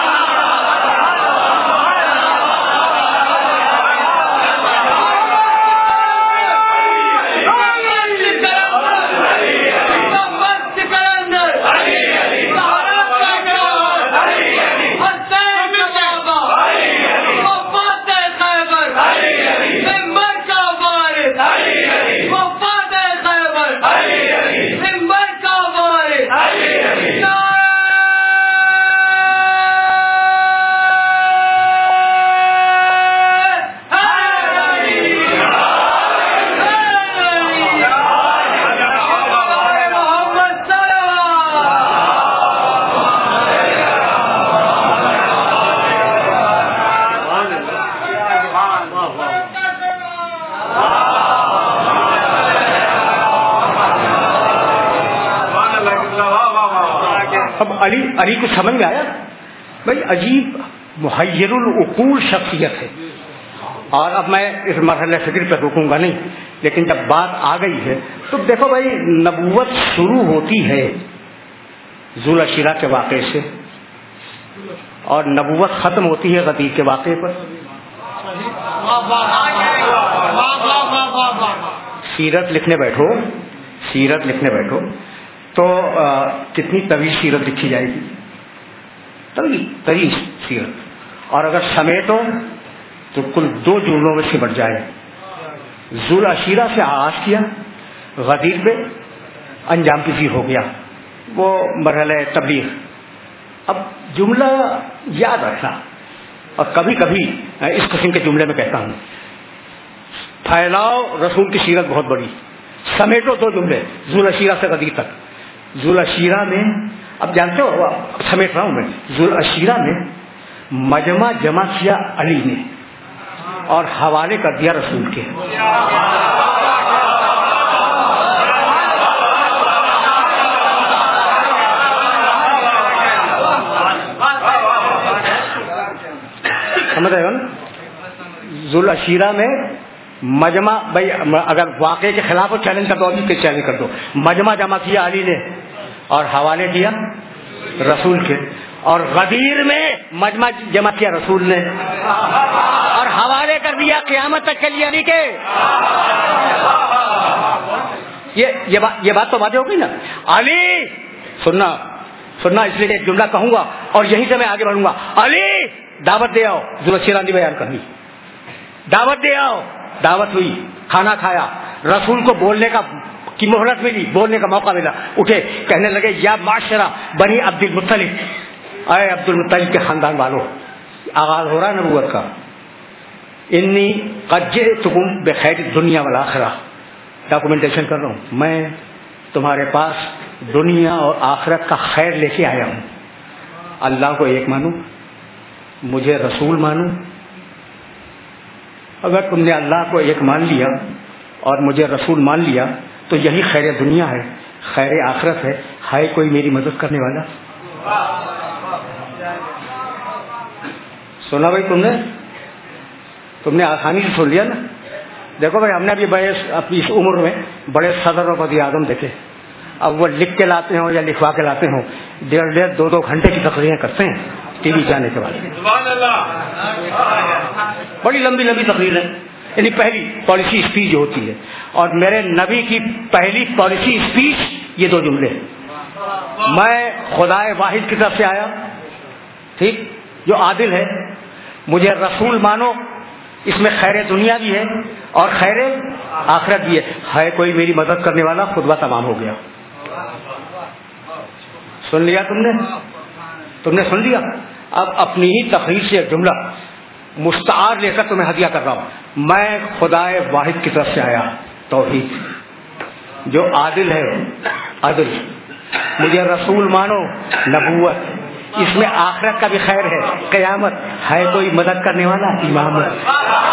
اب علی کو سمجھ میں آیا؟ بھائی عجیب محیر العقول شخصیت ہے۔ اور اب میں اس مرحلہ فکر پہ رکوں گا نہیں، لیکن جب بات آ گئی ہے تو دیکھو بھائی، نبوت شروع ہوتی ہے ذوالعشیرہ کے واقعے سے، اور نبوت ختم ہوتی ہے غدیر کے واقعے پر۔ سیرت لکھنے بیٹھو تو کتنی طویل سیرت لکھی جائے گی، طویل سیرت، اور اگر سمیٹو تو کل 2 جملوں میں سمٹ جائے۔ ذوالعشیرہ سے آغاز کیا، غدیر پہ انجام پذیر ہو گیا، وہ مرحلہ تبلیغ۔ اب جملہ یاد رکھنا، اور کبھی کبھی اس قسم کے جملے میں کہتا ہوں، پھیلاؤ رسول کی سیرت بہت بڑی، سمیٹو 2 جملے ذوالعشیرہ سے غدیر تک۔ ذوالعشیرہ میں اب جانتے ہو، سمیٹ رہا ہوں میں، ذوالعشیرہ میں مجمع جمع کیا علی نے اور حوالے کر دیا رسول کے۔ سمجھ رہے ہو نا؟ ذوالعشیرہ میں مجمع، بھائی اگر واقعے کے خلاف ہو چیلنج کر دو، ابھی چیلنج کر دو، مجمع جمع کیا علی نے اور حوالے کیا رسول کے، اور غدیر میں مجمع جمع کیا رسول نے اور حوالے کر دیا قیامت تک کے لیے علی کے۔ یہ بات تو واضح ہو گئی نا؟ علی سننا، اس لیے ایک جملہ کہوں گا اور یہیں سے میں آگے بڑھوں گا۔ علی دعوت دے آؤ، ذوالعشیرہ نے بیان کرنی، دعوت دے آؤ، دعوت ہوئی، کھانا کھایا، رسول کو بولنے کی مہلت ملی، بولنے کا موقع ملا، اٹھے، کہنے لگے یا معاشرہ بنی عبد المطلب، اے عبد المطلب کے خاندان والوں، آغاز ہو رہا نبوت کا۔ انی قد جئتکم بخیر الدنیا والآخرہ، ڈاکومنٹیشن کر رہا ہوں، میں تمہارے پاس دنیا اور آخرت کا خیر لے کے آیا ہوں۔ اللہ کو ایک مانو، مجھے رسول مانو۔ اگر تم نے اللہ کو ایک مان لیا اور مجھے رسول مان لیا تو یہی خیر دنیا ہے، خیر آخرت ہے کوئی میری مدد کرنے والا؟ سنا بھائی تم نے آسانی سے سن لیا نا؟ دیکھو بھائی، ہم نے ابھی اپنی اس عمر میں بڑے صدر اور وزیر اعظم دیکھے، اب وہ لکھ کے لاتے ہوں یا لکھوا کے لاتے ہوں، 1.5 2 گھنٹے کی تقریریں کرتے ہیں ٹی وی جانے کے بعد، بڑی لمبی تقریریں، یعنی پہلی پالیسی اسپیچ ہوتی ہے، اور میرے نبی کی پہلی پالیسی اسپیچ یہ 2 جملے، میں خدائے واحد کی طرف سے آیا، ٹھیک، جو عادل ہے، مجھے رسول مانو، اس میں خیر دنیا بھی ہے اور خیر آخرت بھی ہے کوئی میری مدد کرنے والا؟ خطبہ تمام ہو گیا۔ سن لیا تم نے سن لیا؟ اب اپنی ہی تقریر سے ایک جملہ مستعار لے کر تمہیں ہدیہ کر رہا ہوں. میں خدائے واحد کی طرف سے آیا, توحید, جو عادل ہے عدل. مجھے رسول مانو, نبوت, اس میں آخرت کا بھی خیر ہے, قیامت ہے, کوئی مدد کرنے والا, امامت.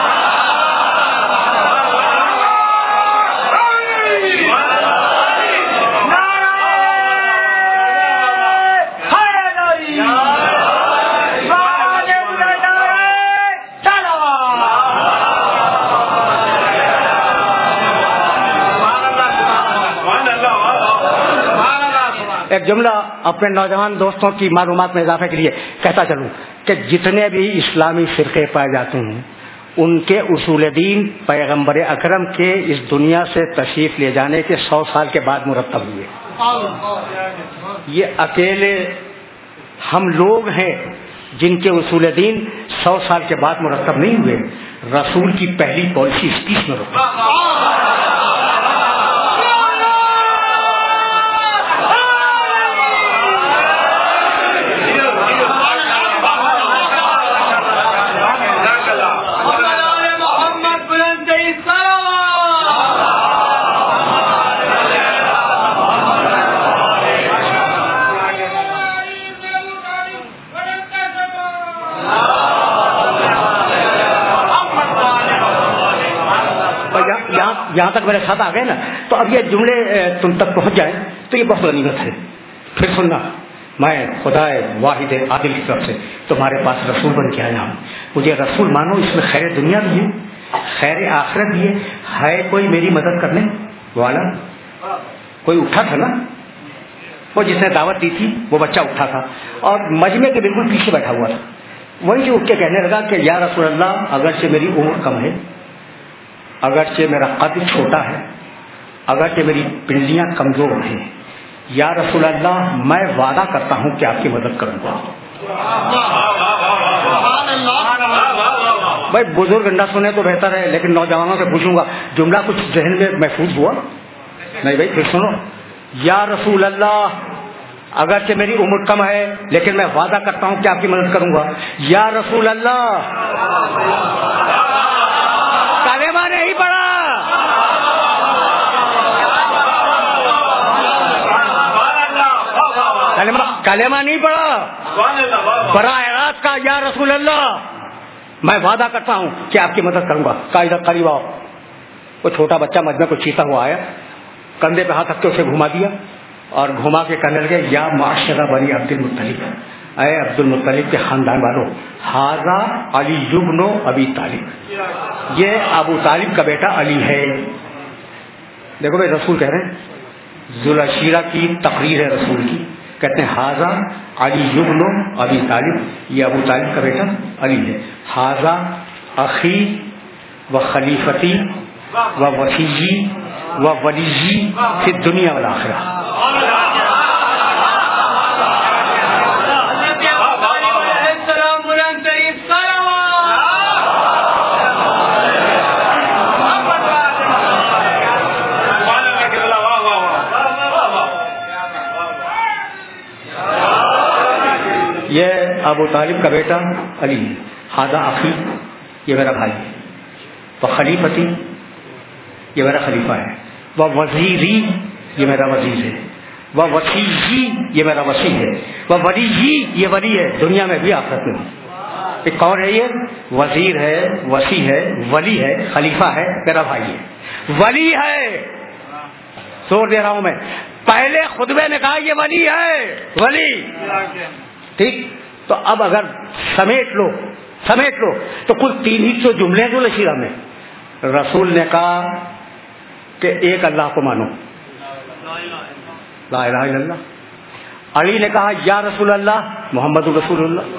ایک جملہ اپنے نوجوان دوستوں کی معلومات میں اضافے کے لیے کہتا چلوں کہ جتنے بھی اسلامی فرقے پائے جاتے ہیں ان کے اصول دین پیغمبر اکرم کے اس دنیا سے تشریف لے جانے کے 100 سال کے بعد مرتب ہوئے. یہ اکیلے ہم لوگ ہیں جن کے اصول دین 100 سال کے بعد مرتب نہیں ہوئے. رسول کی پہلی پالیسی 21 میں رکھی. یہاں تک میرے ساتھ آ گئے نا, تو اب یہ جملے تم تک پہنچ جائیں تو یہ بہت غنیمت ہے. پھر سننا, میں خدائے واحد عادل کی طرف سے تمہارے پاس رسول بن کے آیا ہوں. مجھے رسول مانو, اس میں خیر دنیا بھی ہے, خیر آخرت بھی ہے. کوئی میری مدد کرنے والا؟ کوئی اٹھا تھا نا, وہ جس نے دعوت دی تھی وہ بچہ اٹھا تھا اور مجمع کے بالکل پیچھے بیٹھا ہوا تھا. وہی جو اٹھ کے کہنے لگا کہ یا رسول اللہ, اگرچہ میری عمر کم ہے, اگرچہ میرا قد چھوٹا ہے, اگرچہ میری پنڈلیاں کمزور ہیں, یا رسول اللہ میں وعدہ کرتا ہوں کہ آپ کی مدد کروں گا. بھائی بزرگ نہ سنے تو بہتر ہے, لیکن نوجوانوں سے پوچھوں گا, جملہ کچھ ذہن میں محفوظ ہوا نہیں؟ بھائی پھر سنو, یا رسول اللہ اگرچہ میری عمر کم ہے لیکن میں وعدہ کرتا ہوں کہ آپ کی مدد کروں گا. یا رسول اللہ, کلمہ نہیں پڑھا, کلمہ نہیں پڑھا, براہ راست کا یا رسول اللہ میں وعدہ کرتا ہوں کہ آپ کی مدد کروں گا. ادھر قریب آؤ. وہ چھوٹا بچہ مجمع کو چیتا ہوا آیا, کندھے پہ ہاتھ رکھ کے اسے گھما دیا اور گھما کے کہنے لگے, یا معاشرہ بنی عبد المطلب, اے عبد المطلب کے خاندان والوں, ھذا علی بن ابی طالب, یہ ابو طالب کا بیٹا علی ہے. دیکھو بھائی رسول کہہ رہے ہیں, ذوالعشیرہ کی تقریر ہے رسول کی, کہتے ہیں ھذا علی بن ابی طالب, یہ ابو طالب کا بیٹا علی ہے. ھذا اخی و خلیفتی و وصیی و ولیی فی الدنیا والآخرہ. یہ ابو طالب کا بیٹا علی ہے. ھذا اخی, یہ میرا بھائی ہے. وہ خلیفتی, یہ میرا خلیفہ ہے. وہ وزیری, یہ میرا وزیر ہے. وہ وصیی, یہ میرا وصی ہے. وہ ولیی, یہ ولی ہے دنیا میں بھی آخرت میں. یہ کون ہے؟ یہ وزیر ہے, وصی ہے, ولی ہے, خلیفہ ہے, میرا بھائی ہے, ولی ہے. زور دے رہا ہوں میں, پہلے خطبے میں کہا یہ ولی ہے, ولی. ٹھیک, تو اب اگر سمیٹ لو تو کل 3 ہی تو جملے ہیں ذوالعشیرہ میں. رسول نے کہا کہ ایک اللہ کو مانو, لا الہ الا اللہ. علی نے کہا یا رسول اللہ محمد رسول اللہ.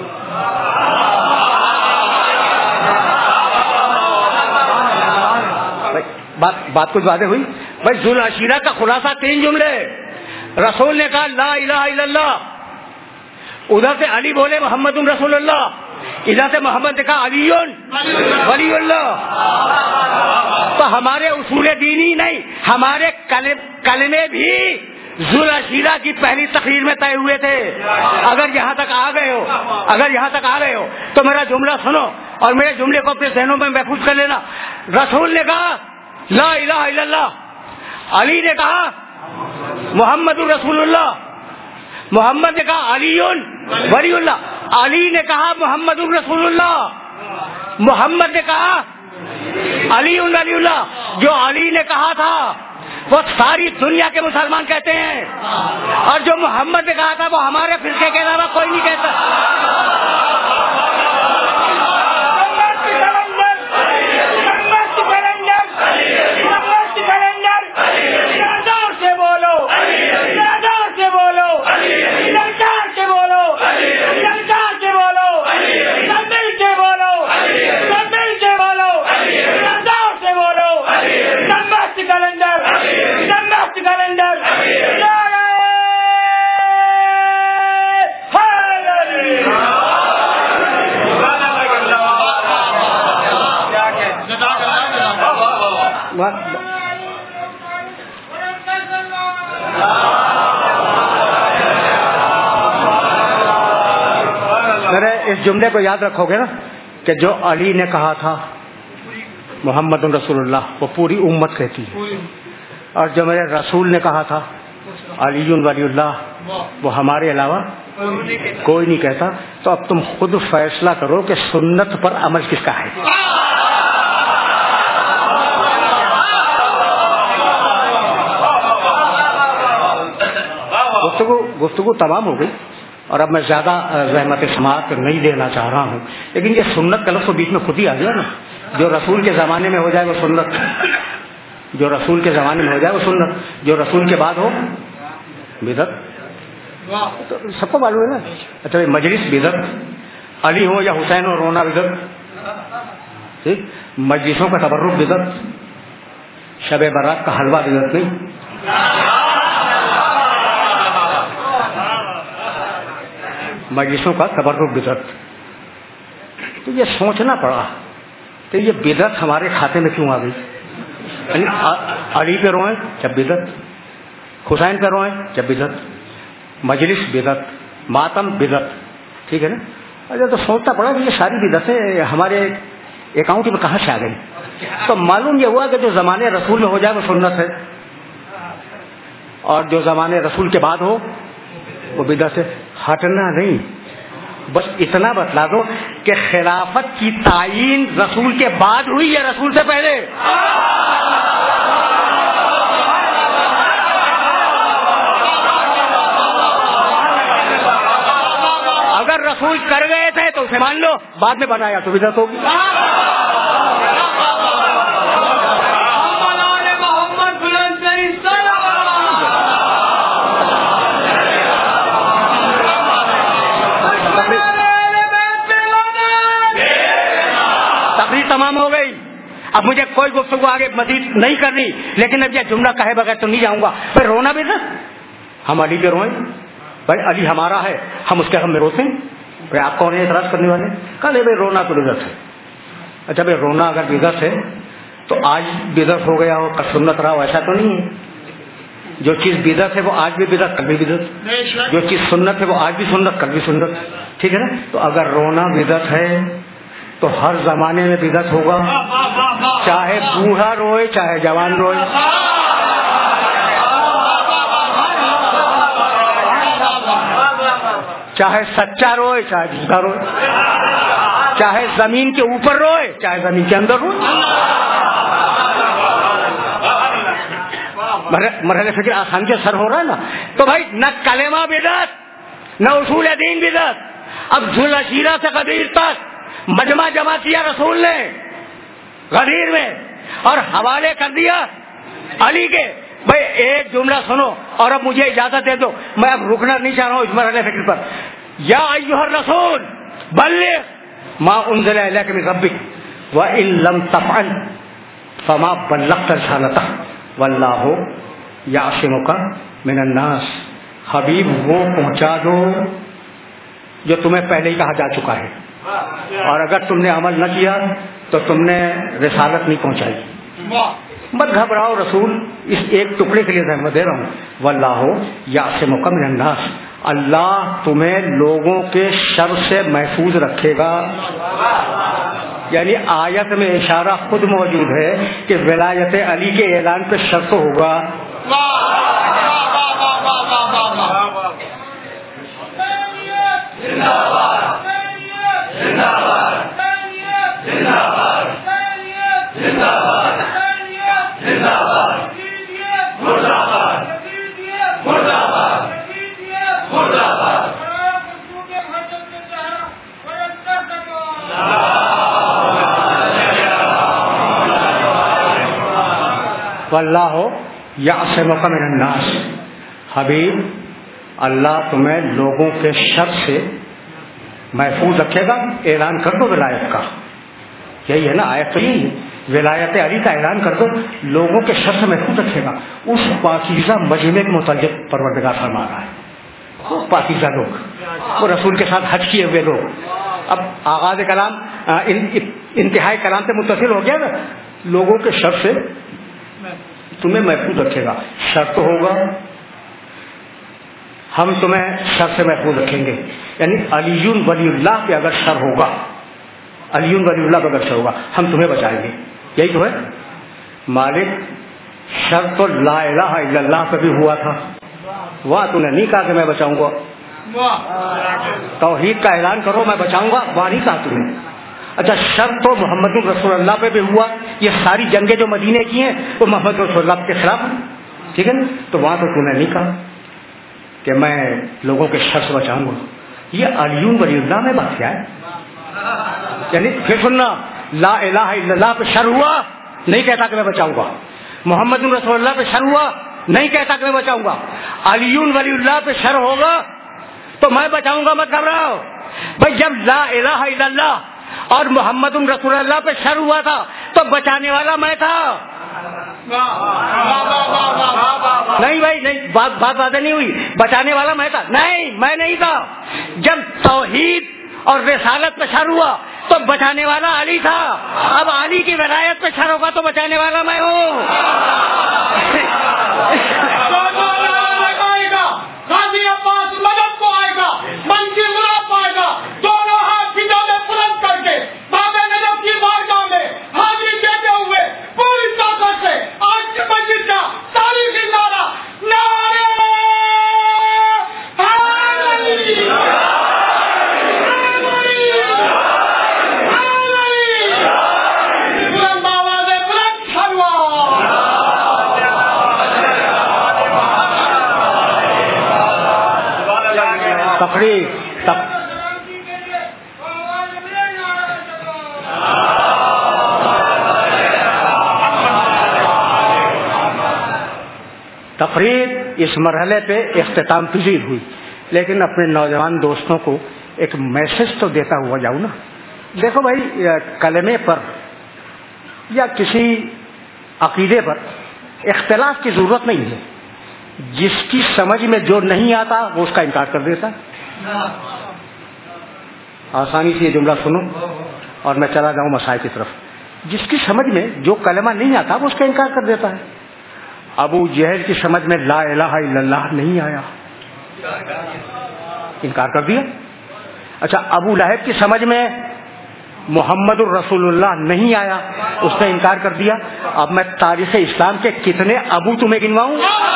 بات کچھ باتیں ہوئی بھائی. ذوالعشیرہ کا خلاصہ 3 جملے. رسول نے کہا لا الہ الا اللہ, ادھر سے علی بولے محمد رسول اللہ, ادھر سے محمد نے کہا علی ولی اللہ. تو ہمارے اصول دینی نہیں, ہمارے کلمے بھی ذوالعشیرہ کی پہلی تقریر میں طے ہوئے تھے. اگر یہاں تک آ گئے ہو تو میرا جملہ سنو. اور میرے جملے کو اپنے ذہنوں میں محفوظ کر لینا. رسول نے کہا لا الہ الا اللہ, علی نے کہا محمد رسول اللہ, محمد نے کہا علی ولی اللہ, علی نے کہا محمد رسول اللہ, محمد نے کہا علی ولی اللہ. جو علی نے کہا تھا وہ ساری دنیا کے مسلمان کہتے ہیں, اور جو محمد نے کہا تھا وہ ہمارے فرقے کے علاوہ کوئی نہیں کہتا. اس جملے کو یاد رکھو گے نا کہ جو علی نے کہا تھا محمد رسول اللہ وہ پوری امت کہتی ہے, اور جو میرے رسول نے کہا تھا علی ولی اللہ وہ ہمارے علاوہ کوئی نہیں کہتا. تو اب تم خود فیصلہ کرو کہ سنت پر عمل کس کا ہے. گفتگو تمام ہو گئی, اور اب میں زیادہ زحمت سماعت نہیں دینا چاہ رہا ہوں, لیکن یہ سنت کا لفظ تو بیچ میں خود ہی آ گیا نا. جو رسول کے زمانے میں ہو جائے وہ سنت, جو رسول کے زمانے میں ہو جائے وہ سنت, جو رسول کے بعد ہو بدعت. تو سب کو معلوم ہے نا. اچھا مجلس بدعت, علی ہو یا حسین ہو رونا بدعت, مجلسوں کا تبرک بدعت, شب برات کا حلوہ بدعت نہیں, مجلسوں کا تبرک بدعت. تو یہ سوچنا پڑا کہ یہ بدعت ہمارے کھاتے میں کیوں آ گئی. یعنی علی پہ روئیں جب بدعت, حسین پہ روئیں جب بدعت, مجلس بدعت, ماتم بدعت, ٹھیک ہے نا. اچھا تو سوچنا پڑا کہ یہ ساری بدعتیں ہمارے اکاؤنٹ میں کہاں سے آ گئی. تو معلوم یہ ہوا کہ جو زمانے رسول میں ہو جائے وہ سنت ہے, اور جو زمانے رسول کے بعد ہو وہ بدعت ہے. ہٹنا نہیں, بس اتنا بتلا دو کہ خلافت کی تعین رسول کے بعد ہوئی یا رسول سے پہلے. اگر رسول کر گئے تھے تو اسے مان لو, بعد میں بنایا تو بدعت ہوگی. تمام ہو گئی. اب مجھے کوئی گفتگو آگے مزید نہیں کرنی, لیکن اب یہ جملہ کہے بغیر تو نہیں جاؤں گا. بھائی رونا بھی تھا, ہم علی پہ روئیں, بھائی علی ہمارا ہے, ہم اس کے غم میں روتے ہیں. بھائی آپ کون ہے اعتراض کرنے والے؟ کہا بھائی رونا تو بدعت ہے. اچھا بھائی رونا اگر بدعت ہے تو آج بدعت ہو گیا ہو, کل سنت رہا ہو, ایسا تو نہیں ہے. جو چیز بدعت ہے وہ آج بھی بدعت, کل بھی بدعت. جو چیز سنت ہے وہ آج بھی سنت, کل بھی سنت, ٹھیک ہے نا. تو اگر رونا بدعت ہے تو ہر زمانے میں بدعت ہوگا, چاہے بوڑھا روئے چاہے جوان روئے. چاہے سچا روئے چاہے جھوٹا روئے, چاہے زمین کے اوپر روئے چاہے زمین کے اندر روئے. مرحلہ فکر آسان کے سر ہو رہا ہے نا. تو بھائی نہ کلمہ بدعت نہ اصول دین بدعت. اب ذوالعشیرہ سے غدیر تک مجمع جمع کیا رسول نے غدیر میں, اور حوالے کر دیا علی کے. بھائی ایک جملہ سنو اور اب مجھے اجازت دے دو, میں اب رکنا نہیں چاہ رہا ہوں اس مرحلے فکر پر. یا ایھا الرسول بلغ ما انزل الیک من ربک وان لم تفعل فما بلغت رسالتہ واللہ یعصمک من الناس. حبیب وہ پہنچا دو جو تمہیں پہلے ہی کہا جا چکا ہے, اور اگر تم نے عمل نہ کیا تو تم نے رسالت نہیں پہنچائی. مت گھبراؤ, رسول اس ایک ٹکڑے کے لیے زحمت دے رہا ہوں. واللہ یعصمک من الناس, اللہ تمہیں لوگوں کے شر سے محفوظ رکھے گا. یعنی آیت میں اشارہ خود موجود ہے کہ ولایت علی کے اعلان پہ شرط ہوگا. واللہ یعصمک من الناس. حبیب اللہ تمہیں لوگوں کے شر سے محفوظ رکھے گا. اعلان کر دو ولایت کا. یہی ہے نا آیت تو یہی ہے, ولایت علی کا اعلان کر دو, لوگوں کے شر سے محفوظ رکھے گا. اس پاکیزہ مجمع کے متعلق پروردگار فرما رہا ہے. وہ پاکیزہ لوگ, وہ رسول کے ساتھ حج کیے ہوئے لوگ. اب آغاز کلام انتہائی کلام سے متصل ہو گیا نا, لوگوں کے شر سے تمہیں محفوظ رکھے گا. شرط ہوگا ہم تمہیں شر سے محفوظ رکھیں گے. یعنی علی ولی اللہ پہ اگر شر ہوگا, علی ولی اللہ پہ اگر شر ہوگا, ہم تمہیں بچائیں گے. یہی تو ہے. مالک شر تو لا الہ الا اللہ پہ بھی ہوا تھا, وہاں تو نے نہیں کہا کہ میں بچاؤں گا. توحید کا اعلان کرو میں بچاؤں گا, وہاں نہیں کہا تم نے. اچھا شر تو محمد رسول اللہ پہ بھی ہوا. یہ ساری جنگیں جو مدینے کی ہیں وہ محمد رسول اللہ کے خلاف ہیں, ٹھیک ہے نا. تو وہاں تو تم نے نہیں کہا کہ میں لوگوں کے شر سے بچاؤں گا. یہ علی ولی اللہ میں بات کیا ہے؟ یعنی پھر سننا, لا الہ الا اللہ پہ شر ہوا, نہیں کہتا کہ میں بچاؤں گا. محمد رسول اللہ پہ شر ہوا, نہیں کہتا کہ میں بچاؤں گا. علی ولی اللہ پہ شر ہوگا تو میں بچاؤں گا, مت گھبراؤ بھائی. جب لا الہ الا اللہ اور محمد رسول اللہ پہ شر ہوا تھا تو بچانے والا میں تھا. نہیں بھائی نہیں, بات واضح نہیں ہوئی. بچانے والا میں تھا, نہیں میں نہیں تھا. جب توحید اور رسالت پہ شر ہوا تو بچانے والا علی تھا. اب علی کی ولایت پہ شر ہوگا تو بچانے والا میں ہوں. غازی عباس مدد کو آئے گا, منصور مراد پائے گا. دونوں ہاتھ بجانے بلند کر کے بابا نجف کی بارگاہ میں حاضری دیتے ہوئے پوری طاقت سے آج کی مسجد کا تاریخی نعرہ نعرہ بلند آواز بلند سلوار. تقریر تقریر اس مرحلے پہ اختتام پذیر ہوئی, لیکن اپنے نوجوان دوستوں کو ایک میسج تو دیتا ہوا جاؤں نا. دیکھو بھائی, کلمے پر یا کسی عقیدے پر اختلاف کی ضرورت نہیں ہے. جس کی سمجھ میں جو نہیں آتا وہ اس کا انکار کر دیتا. آسانی سے یہ جملہ سنو اور میں چلا جاؤں مسائل کی طرف. جس کی سمجھ میں جو کلمہ نہیں آتا وہ اس کا انکار کر دیتا ہے. ابو جہل کی سمجھ میں لا الہ الا اللہ نہیں آیا, انکار کر دیا. اچھا ابو لہب کی سمجھ میں محمد الرسول اللہ نہیں آیا, اس نے انکار کر دیا. اب میں تاریخ اسلام کے کتنے ابو تمہیں گنواؤں؟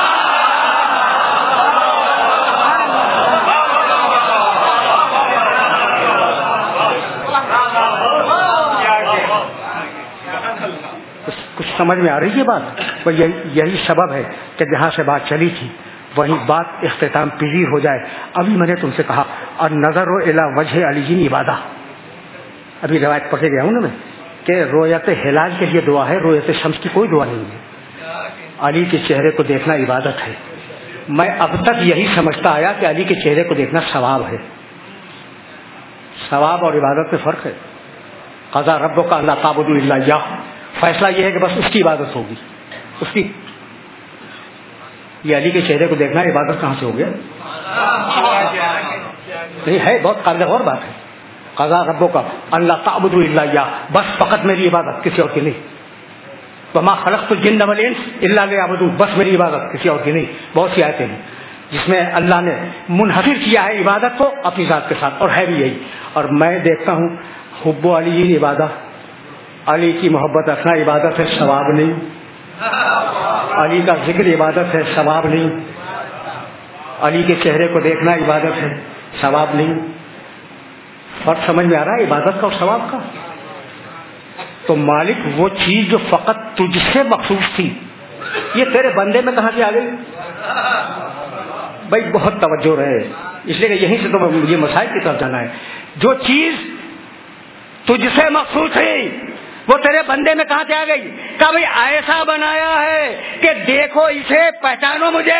کچھ سمجھ میں آ رہی ہے بات؟ یہی سبب ہے کہ جہاں سے بات چلی تھی وہی بات اختتام پذیر ہو جائے. ابھی میں نے تم سے کہا اور نظر و الی وجہ علی عبادہ, ابھی روایت پکے گیا ہوں نا میں کہ رویت ہلال کے لیے دعا ہے, رویت شمس کی کوئی دعا نہیں ہے. علی کے چہرے کو دیکھنا عبادت ہے. میں اب تک یہی سمجھتا آیا کہ علی کے چہرے کو دیکھنا ثواب ہے. ثواب اور عبادت میں فرق ہے. قضا ربک الا تعبدوا الا اياه, فیصلہ یہ ہے کہ بس اس کی عبادت ہوگی, اس کی. یہ علی کے چہرے کو دیکھنا عبادت کہاں سے ہو گیا؟ نہیں ہے, بہت قابل غور بات ہے. قضا ربک الا تعبدوا الا اياه, بس فقط میری عبادت, کسی اور کی نہیں. وما خلقت الجن والانس الا ليعبدون, بس میری عبادت, کسی اور کی نہیں. بہت سی آیتیں ہیں جس میں اللہ نے منحصر کیا ہے عبادت کو اپنی ذات کے ساتھ, اور ہے بھی یہی. اور میں دیکھتا ہوں حب علی عبادت, علی کی محبت رکھنا عبادت ہے، ثواب نہیں. علی کا ذکر عبادت ہے، ثواب نہیں. علی کے چہرے کو دیکھنا عبادت ہے، ثواب نہیں. فرق سمجھ میں آ رہا ہے عبادت کا اور ثواب کا؟ تو مالک وہ چیز جو فقط تجھ سے مخصوص تھی یہ تیرے بندے میں کہاں سے آ گئی؟ بھائی بہت توجہ رہے، اس لیے کہ یہیں سے تو مجھے مسائل کی طرف جانا ہے. جو چیز تجھ سے مخصوص تھی وہ تیرے بندے میں کہاں سے آ گئی؟ کہ بھائی ایسا بنایا ہے کہ دیکھو اسے، پہچانو مجھے.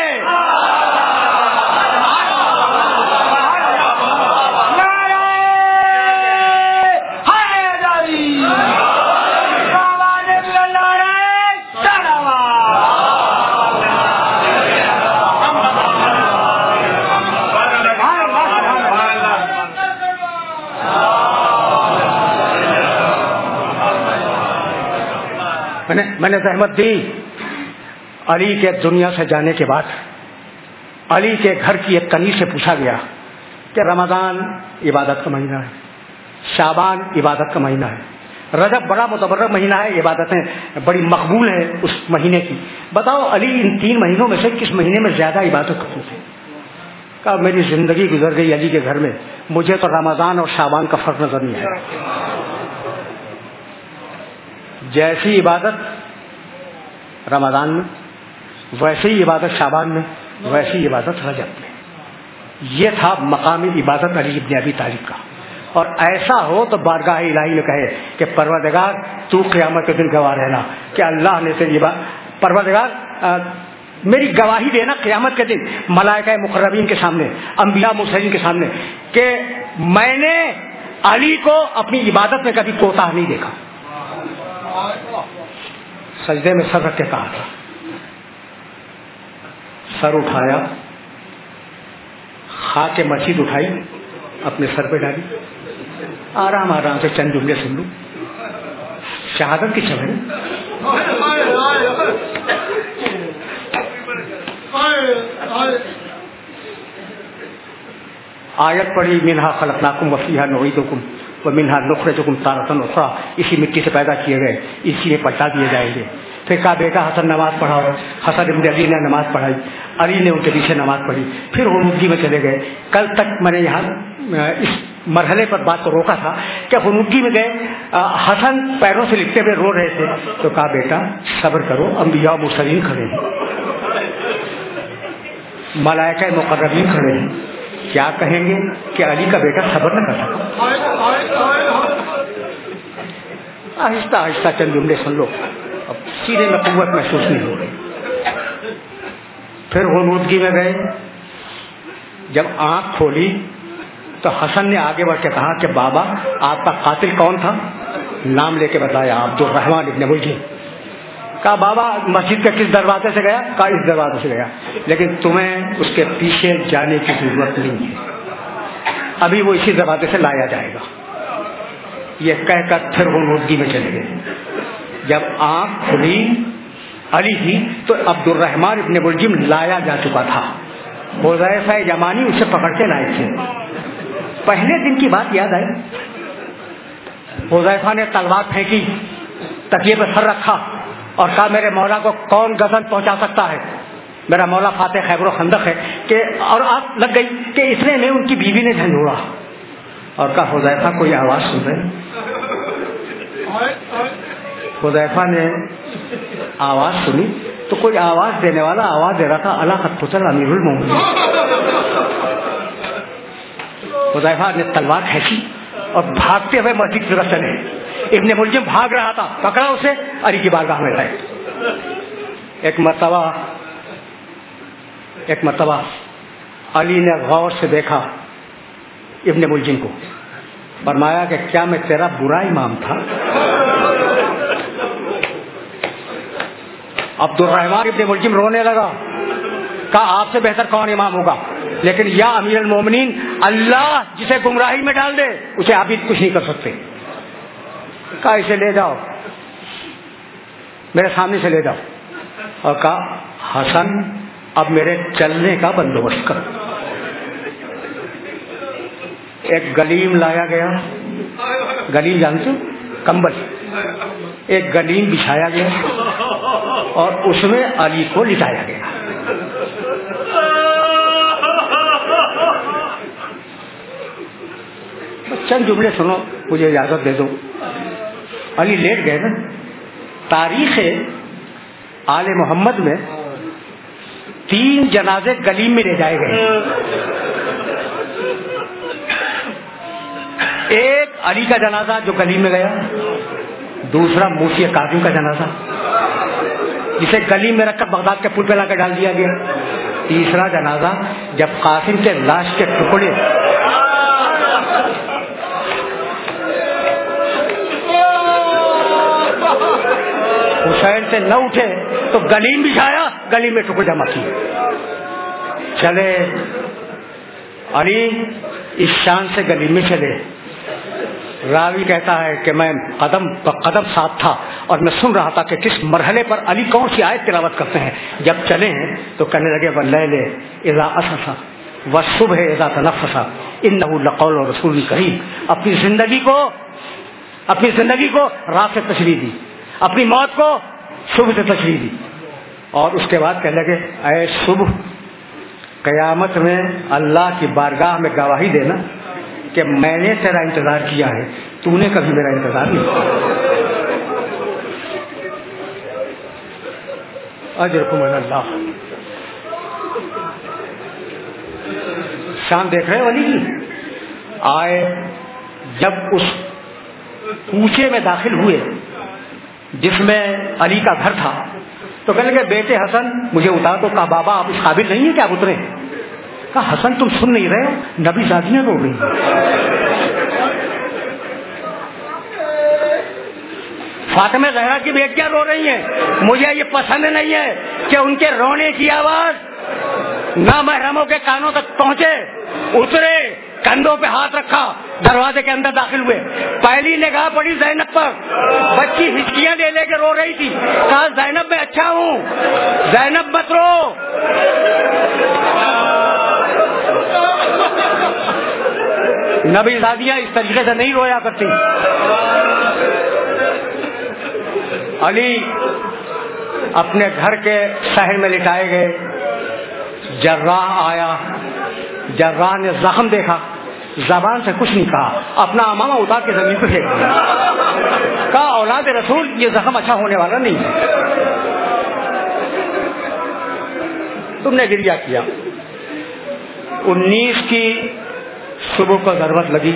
میں نے زحمت دی. علی کے دنیا سے جانے کے بعد علی کے گھر کی ایک کنی سے پوچھا گیا کہ رمضان عبادت کا مہینہ ہے، شعبان عبادت کا مہینہ ہے، رجب بڑا متبرک مہینہ ہے، عبادتیں بڑی مقبول ہیں اس مہینے کی، بتاؤ علی ان 3 مہینوں میں سے کس مہینے میں زیادہ عبادت کرتے تھے؟ کہا میری زندگی گزر گئی علی کے گھر میں، مجھے تو رمضان اور شعبان کا فرق نظر نہیں آیا. جیسی عبادت رمضان میں ویسے ہی عبادت شعبان میں، ویسی ہی عبادت رجب میں. یہ تھا مقامی عبادت علی ابن ابی طالب کا. اور ایسا ہو تو بارگاہ الہی میں کہے کہ پروردگار تو قیامت کے دن گواہ رہنا کہ اللہ نے تیری پروردگار میری گواہی دینا قیامت کے دن ملائکہ مقربین کے سامنے، انبیاء مرسلین کے سامنے، کہ میں نے علی کو اپنی عبادت میں کبھی کوتاہ نہیں دیکھا. سجدے میں سر رکھ کے کہا تھا، سر اٹھایا، خاک مسجد اٹھائی، اپنے سر پہ ڈالی، آرام آرام سے چند جملے سن لوں. شہادت کی شب ہے. آیت پڑھی منہا خلقناکم وفیہا نعیدکم ومنہا نخرجکم تارۃ اخری، اسی مٹی سے پیدا کیے گئے، اسی میں پلٹا دیے جائیں گے. پھر کہا بیٹا حسن نماز پڑھاؤ. حسن ابن علی نے نماز پڑھائی، علی نے ان کے پیچھے نماز پڑھی. پھر غنودگی میں چلے گئے. کل تک میں نے یہاں اس مرحلے پر بات کو روکا تھا کہ غنودگی میں گئے، حسن پیروں سے لکھتے ہوئے رو رہے تھے. تو کہا بیٹا صبر کرو، انبیاء مرسلین کھڑے ہیں، ملائکہ مقربین کھڑے ہیں، کیا کہیں گے کہ علی کا بیٹا صبر نہ کر سکا؟ آہستہ آہستہ چند جملے سن لو، اب سینے میں قوت محسوس نہیں ہو رہی. پھر غنودگی میں گئے. جب آنکھ کھولی تو حسن نے آگے بڑھ کے کہا کہ بابا آپ کا قاتل کون تھا؟ نام لے کے بتایا، عبد الرحمن ابن ملجم. کہا بابا مسجد کے کس دروازے سے گیا؟ کہا اس دروازے سے گیا، لیکن تمہیں اس کے پیچھے جانے کی ضرورت نہیں ہے، ابھی وہ اسی دروازے سے لایا جائے گا. یہ کہہ کر پھر وہ غنودگی میں چلے گئے. جب آنکھ کھلی علی کی تو عبد الرحمن ابن ملجم لایا جا چکا تھا. حذیفہ یمانی اسے پکڑ کے لائے تھے. پہلے دن کی بات یاد آئی. حذیفہ نے تلوار پھینکی، تکیے پہ سر رکھا اور کہا میرے مولا کو کون غزل پہنچا سکتا ہے؟ میرا مولا فاتح خیبر و خندق ہے. کہ اور آگ لگ گئی کہ اتنے میں ان کی بیوی نے جھنجھوڑا اور کہا حذیفہ کوئی آواز سن رہے؟ حذیفہ نے آواز سنی تو کوئی آواز دینے والا آواز دے رہا تھا، اللہ قد قتل امیر المومنین. حذیفہ نے تلوار کھینچی اور بھاگتے ہوئے مسجد کی طرف چلے. ابن ملجم بھاگ رہا تھا، پکڑا اسے، علی کی بارگاہ میں لائے. ایک مرتبہ علی نے غور سے دیکھا ابن ملجم کو، فرمایا کہ کیا میں تیرا برا امام تھا؟ عبد الرحمن ابن ملجم رونے لگا. کہا آپ سے بہتر کون امام ہوگا، لیکن یا امیر المومنین اللہ جسے گمراہی میں ڈال دے اسے آپ ہی کچھ نہیں کر سکتے. کہا اسے لے جاؤ، میرے سامنے سے لے جاؤ. اور کہا حسن اب میرے چلنے کا بندوبست کرو. ایک گلیم لایا گیا. گلیم جانتے ہو؟ کمبل. ایک گلیم بچھایا گیا اور اس میں علی کو لٹایا گیا. چند جملے سنو, مجھے اجازت دے دو. علی لیٹ گئے نا. تاریخ آل محمد میں 3 جنازے گلیم میں لے جائے گئے. ایک علی کا جنازہ جو گلیم میں گیا, دوسرا موسی کاظم کا جنازہ جسے گلیم میں رکھ کر بغداد کے پل پہ لا کر ڈال دیا گیا. تیسرا جنازہ جب قاسم کے لاش کے ٹکڑے حسین سے نہ اٹھے تو گلیم بچھایا, گلیم میں ٹکڑے جمع کیے. چلے علی اس شان سے گلیم میں چلے. راوی کہتا ہے کہ میں قدم بقدم ساتھ تھا اور میں سن رہا تھا کہ کس مرحلے پر علی کون سی آیت تلاوت کرتے ہیں. جب چلے ہیں تو کہنے لگے واللیل اذا عسعس والصبح اذا تنفس انہ لقول رسول کریم. اپنی زندگی کو رات سے تشریح دی, اپنی موت کو صبح سے تشریح دی, اور اس کے بعد کہنے لگے اے صبح, قیامت میں اللہ کی بارگاہ میں گواہی دینا کہ میں نے تیرا انتظار کیا ہے, تو نے کبھی میرا انتظار نہیں کیا. اجرکم اللہ. شان دیکھ رہے ولی کی. آئے جب اس کوچے میں داخل ہوئے جس میں علی کا گھر تھا تو کہنے لگے بیٹے حسن مجھے اتار دو. کہا بابا آپ اس قابل نہیں ہیں کہ آپ اترے. کہا حسن تم سن نہیں رہے ہو, نبی زادیاں رو رہی ہیں. فاطمہ زہرا کی بیٹیاں رو رہی ہیں. مجھے یہ پسند نہیں ہے کہ ان کے رونے کی آواز نامحرموں کے کانوں تک پہنچے. اترے, کندھوں پہ ہاتھ رکھا, دروازے کے اندر داخل ہوئے. پہلی نگاہ پڑی زینب پر, بچی ہچکیاں لے لے کے رو رہی تھی. کہا زینب میں اچھا ہوں, زینب مت رو. نبی زادیاں اس طریقے سے نہیں رویا کرتی. علی اپنے گھر کے شہر میں لٹائے گئے. جراح آیا, جراح نے زخم دیکھا, زبان سے کچھ نہیں کہا, اپنا امامہ اتار کے زمین پہ پھینک دیا. کہا اولاد رسول یہ زخم اچھا ہونے والا نہیں. تم نے گریہ کیا. 19 کی صبح کو ضرورت لگی.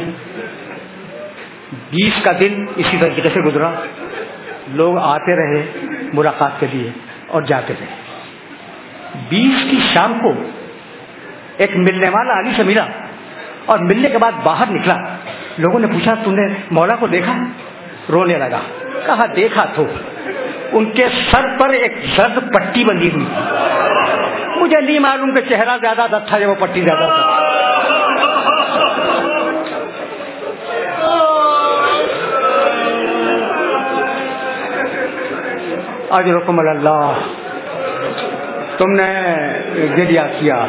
20 کا دن اسی طریقے سے گزرا. لوگ آتے رہے ملاقات کے لیے اور جاتے رہے. 20 کی شام کو ایک ملنے والا علی سے ملا اور ملنے کے بعد باہر نکلا. لوگوں نے پوچھا تم نے مولا کو دیکھا؟ رونے لگا. کہا دیکھا تو, ان کے سر پر ایک زرد پٹی بندھی ہوئی. مجھے نہیں معلوم کہ چہرہ زیادہ درد تھا یا وہ پٹی زیادہ تھا. اجرکم اللہ. تم نے گریہ کیا.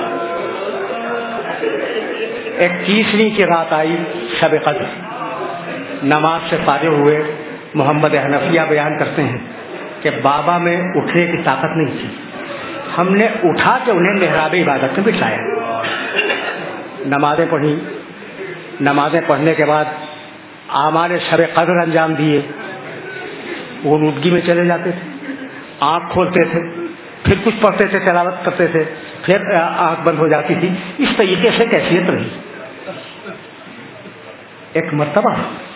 21ویں کی رات آئی, شب قدر. نماز سے فارغ ہوئے. محمد حنفیہ بیان کرتے ہیں کہ بابا میں اٹھنے کی طاقت نہیں تھی. ہم نے اٹھا کے انہیں محراب عبادت میں بٹھایا. نمازیں پڑھی. نمازیں پڑھنے کے بعد اعمال شب قدر انجام دیے. وہ نودگی میں چلے جاتے تھے, آنکھ کھولتے تھے, پھر کچھ پڑھتے تھے, تلاوت کرتے تھے, پھر آنکھ بند ہو جاتی تھی. اس طریقے سے کیفیت رہی. ایک مرتبہ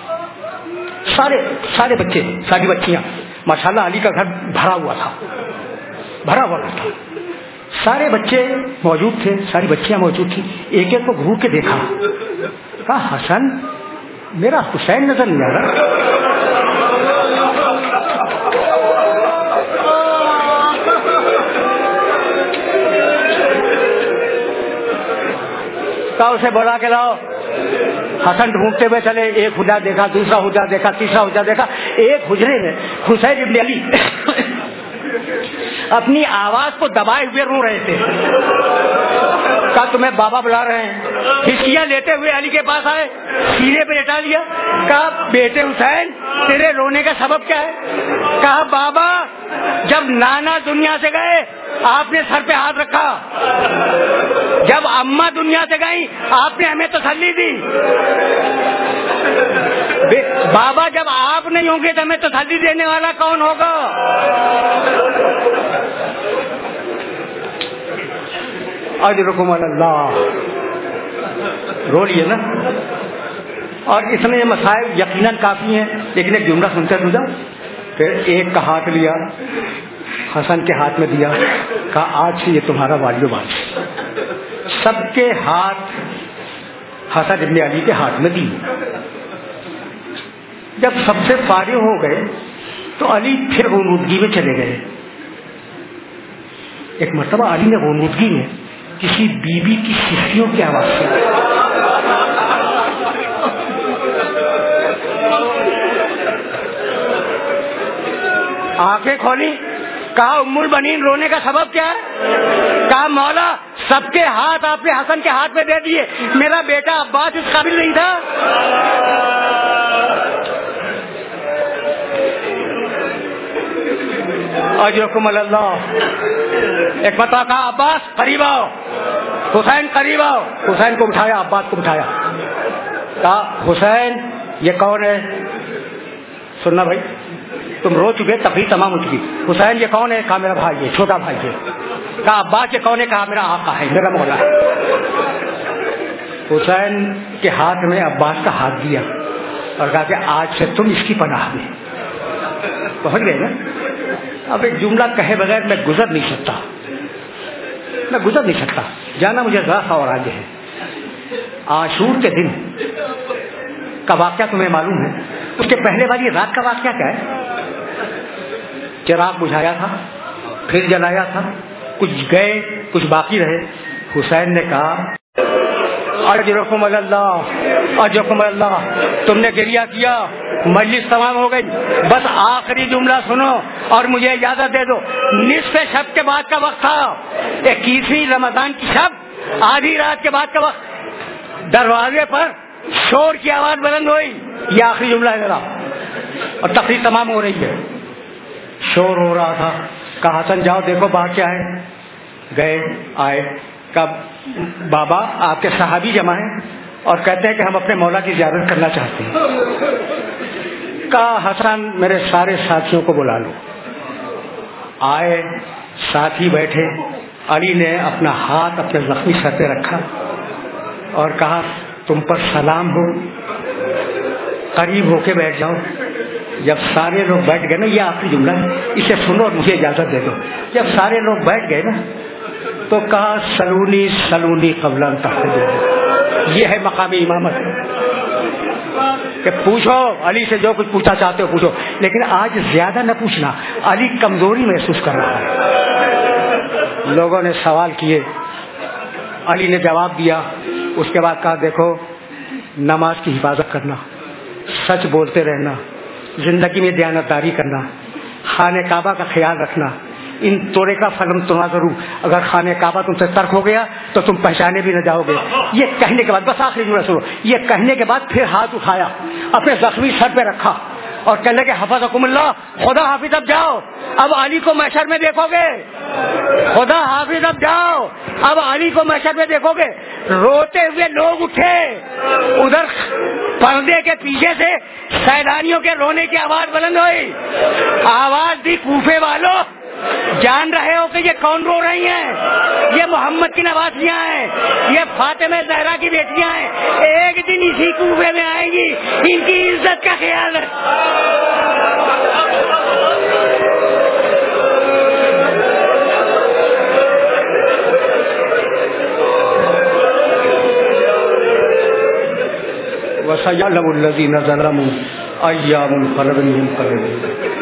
سارے بچے, ساری بچیاں, ماشاءاللہ علی کا گھر بھرا ہوا تھا. سارے بچے موجود تھے, ساری بچیاں موجود تھیں. ایک ایک کو گھور کے دیکھا. کہا حسن میرا حسین نظر نہیں آ رہا. اسے بلا کے لاؤ. حسن ڈھونڈتے ہوئے چلے. ایک حجرہ دیکھا, دوسرا حجرہ دیکھا, تیسرا حجرہ دیکھا. ایک حجرے میں حسین ابن علی اپنی آواز کو دبائے ہوئے رو رہے تھے. کہا تمہیں بابا بلا رہے ہیں. ہچکیاں لیتے ہوئے علی کے پاس آئے, سینے پہ لٹا لیا. کہا بیٹے حسین تیرے رونے کا سبب کیا ہے؟ کہا بابا جب نانا دنیا سے گئے آپ نے سر پہ ہاتھ رکھا, جب اماں دنیا سے گئی آپ نے ہمیں تسلی دی. بابا جب آپ نہیں ہوں گے تو ہمیں تسلی دینے والا کون ہوگا؟ اجرکم اللہ. رو لیے نا. اور اس میں یہ مسائل یقیناً کافی ہیں, لیکن ایک جملہ سنتے تو جاؤ. پھر ایک کا ہاتھ لیا, حسن کے ہاتھ میں دیا, کہا آج سے یہ تمہارا والی وارث. سب کے ہاتھ حسن ابن علی کے ہاتھ میں دی. جب سب سے فارغ ہو گئے تو علی پھر غنودگی میں چلے گئے. ایک مرتبہ علی نے غنودگی میں کسی بیوی کی سسیوں کی آواز سنی. آنکھیں کھولی, کہا ام البنین رونے کا سبب کیا ہے؟ کہا مولا سب کے ہاتھ آپ نے حسن کے ہاتھ میں دے دیے, میرا بیٹا عباس اس قابل نہیں تھا. اجرکم اللہ. ایک بتا کہا عباس قریب آؤ, حسین قریب آؤ. حسین کو اٹھایا, عباس کو اٹھایا. کہا حسین یہ کون ہے؟ سننا بھائی, تم رو چکے, تقریر تمام ہو چکی. حسین یہ کون ہے؟ کہا میرا بھائی ہے, چھوٹا بھائی ہے. کہا عباس یہ کون ہے؟ کہا میرا آقا ہے, میرا مولا ہے. حسین کے ہاتھ میں عباس کا ہاتھ دیا اور کہا کہ آج سے تم اس کی پناہ میں. پہنچ گئے نا. اب ایک جملہ کہے بغیر میں گزر نہیں سکتا. جانا مجھے ذرا اور آگے ہے. عاشور کے دن کا واقعہ تمہیں معلوم ہے. اس کے پہلے والی رات کا واقعہ کیا ہے؟ چراغ بجھایا تھا, پھر جلایا تھا, کچھ گئے کچھ باقی رہے. حسین نے کہا اجرکم اللہ, اجرکم اللہ. تم نے گریہ کیا, مجلس تمام ہو گئی, بس آخری جملہ سنو اور مجھے اجازت دے دو. نصف شب کے بعد کا وقت تھا, 21ویں رمضان کی شب, آدھی رات کے بعد کا وقت. دروازے پر شور کی آواز بلند ہوئی. یہ آخری جملہ ہے میرا, اور تقریر تمام ہو رہی ہے. شور ہو رہا تھا. کہا حسن جاؤ دیکھو باہر کیا ہے. گئے, آئے. کہا بابا آپ کے صحابی جمع ہیں اور کہتے ہیں کہ ہم اپنے مولا کی زیارت کرنا چاہتے ہیں. کہا حسن میرے سارے ساتھیوں کو بلا لو. آئے, ساتھی بیٹھے. علی نے اپنا ہاتھ اپنے زخمی سر پہ رکھا اور کہا تم پر سلام ہو, قریب ہو کے بیٹھ جاؤ. جب سارے لوگ بیٹھ گئے نا, یہ آخری جملہ ہے, اسے سنو اور مجھے اجازت دے دو. جب سارے لوگ بیٹھ گئے نا تو کہا سلونی سلونی قبل ان تحتجب. یہ ہے مقام امامت کہ پوچھو علی سے جو کچھ پوچھنا چاہتے ہو پوچھو, لیکن آج زیادہ نہ پوچھنا. علی کمزوری محسوس کر رہا ہے. لوگوں نے سوال کیے, علی نے جواب دیا. اس کے بعد کہا دیکھو نماز کی حفاظت کرنا, سچ بولتے رہنا, زندگی میں دیانتداری کرنا, خانہ کعبہ کا خیال رکھنا. ان توڑے کا فلم تناظر, اگر خانہ کعبہ تم سے ترک ہو گیا تو تم پہچانے بھی نہ جاؤ گے. یہ کہنے کے بعد بس آخری جملہ سنو. یہ کہنے کے بعد پھر ہاتھ اٹھایا, اپنے زخمی سر پہ رکھا اور کہنے لگے حفظکم اللہ, خدا حافظ, اب جاؤ, اب علی کو محشر میں دیکھو گے. خدا حافظ, اب جاؤ, اب علی کو محشر میں دیکھو گے. روتے ہوئے لوگ اٹھے. ادھر پردے کے پیچھے سے سیلانیوں کے رونے کی آواز بلند ہوئی. آواز دی کوفے والوں, جان رہے ہو کہ یہ کون رو رہی ہیں؟ یہ محمد کی نوازیاں ہیں, یہ فاطمہ زہرا کی بیٹیاں ہیں. ایک دن اسی کوفے میں آئیں گی, ان کی عزت کا خیال رکھ. وَسَيَعْلَمُ الَّذِينَ ظَلَمُوا أَيَّ مُنقَلَبٍ يَنقَلِبُونَ.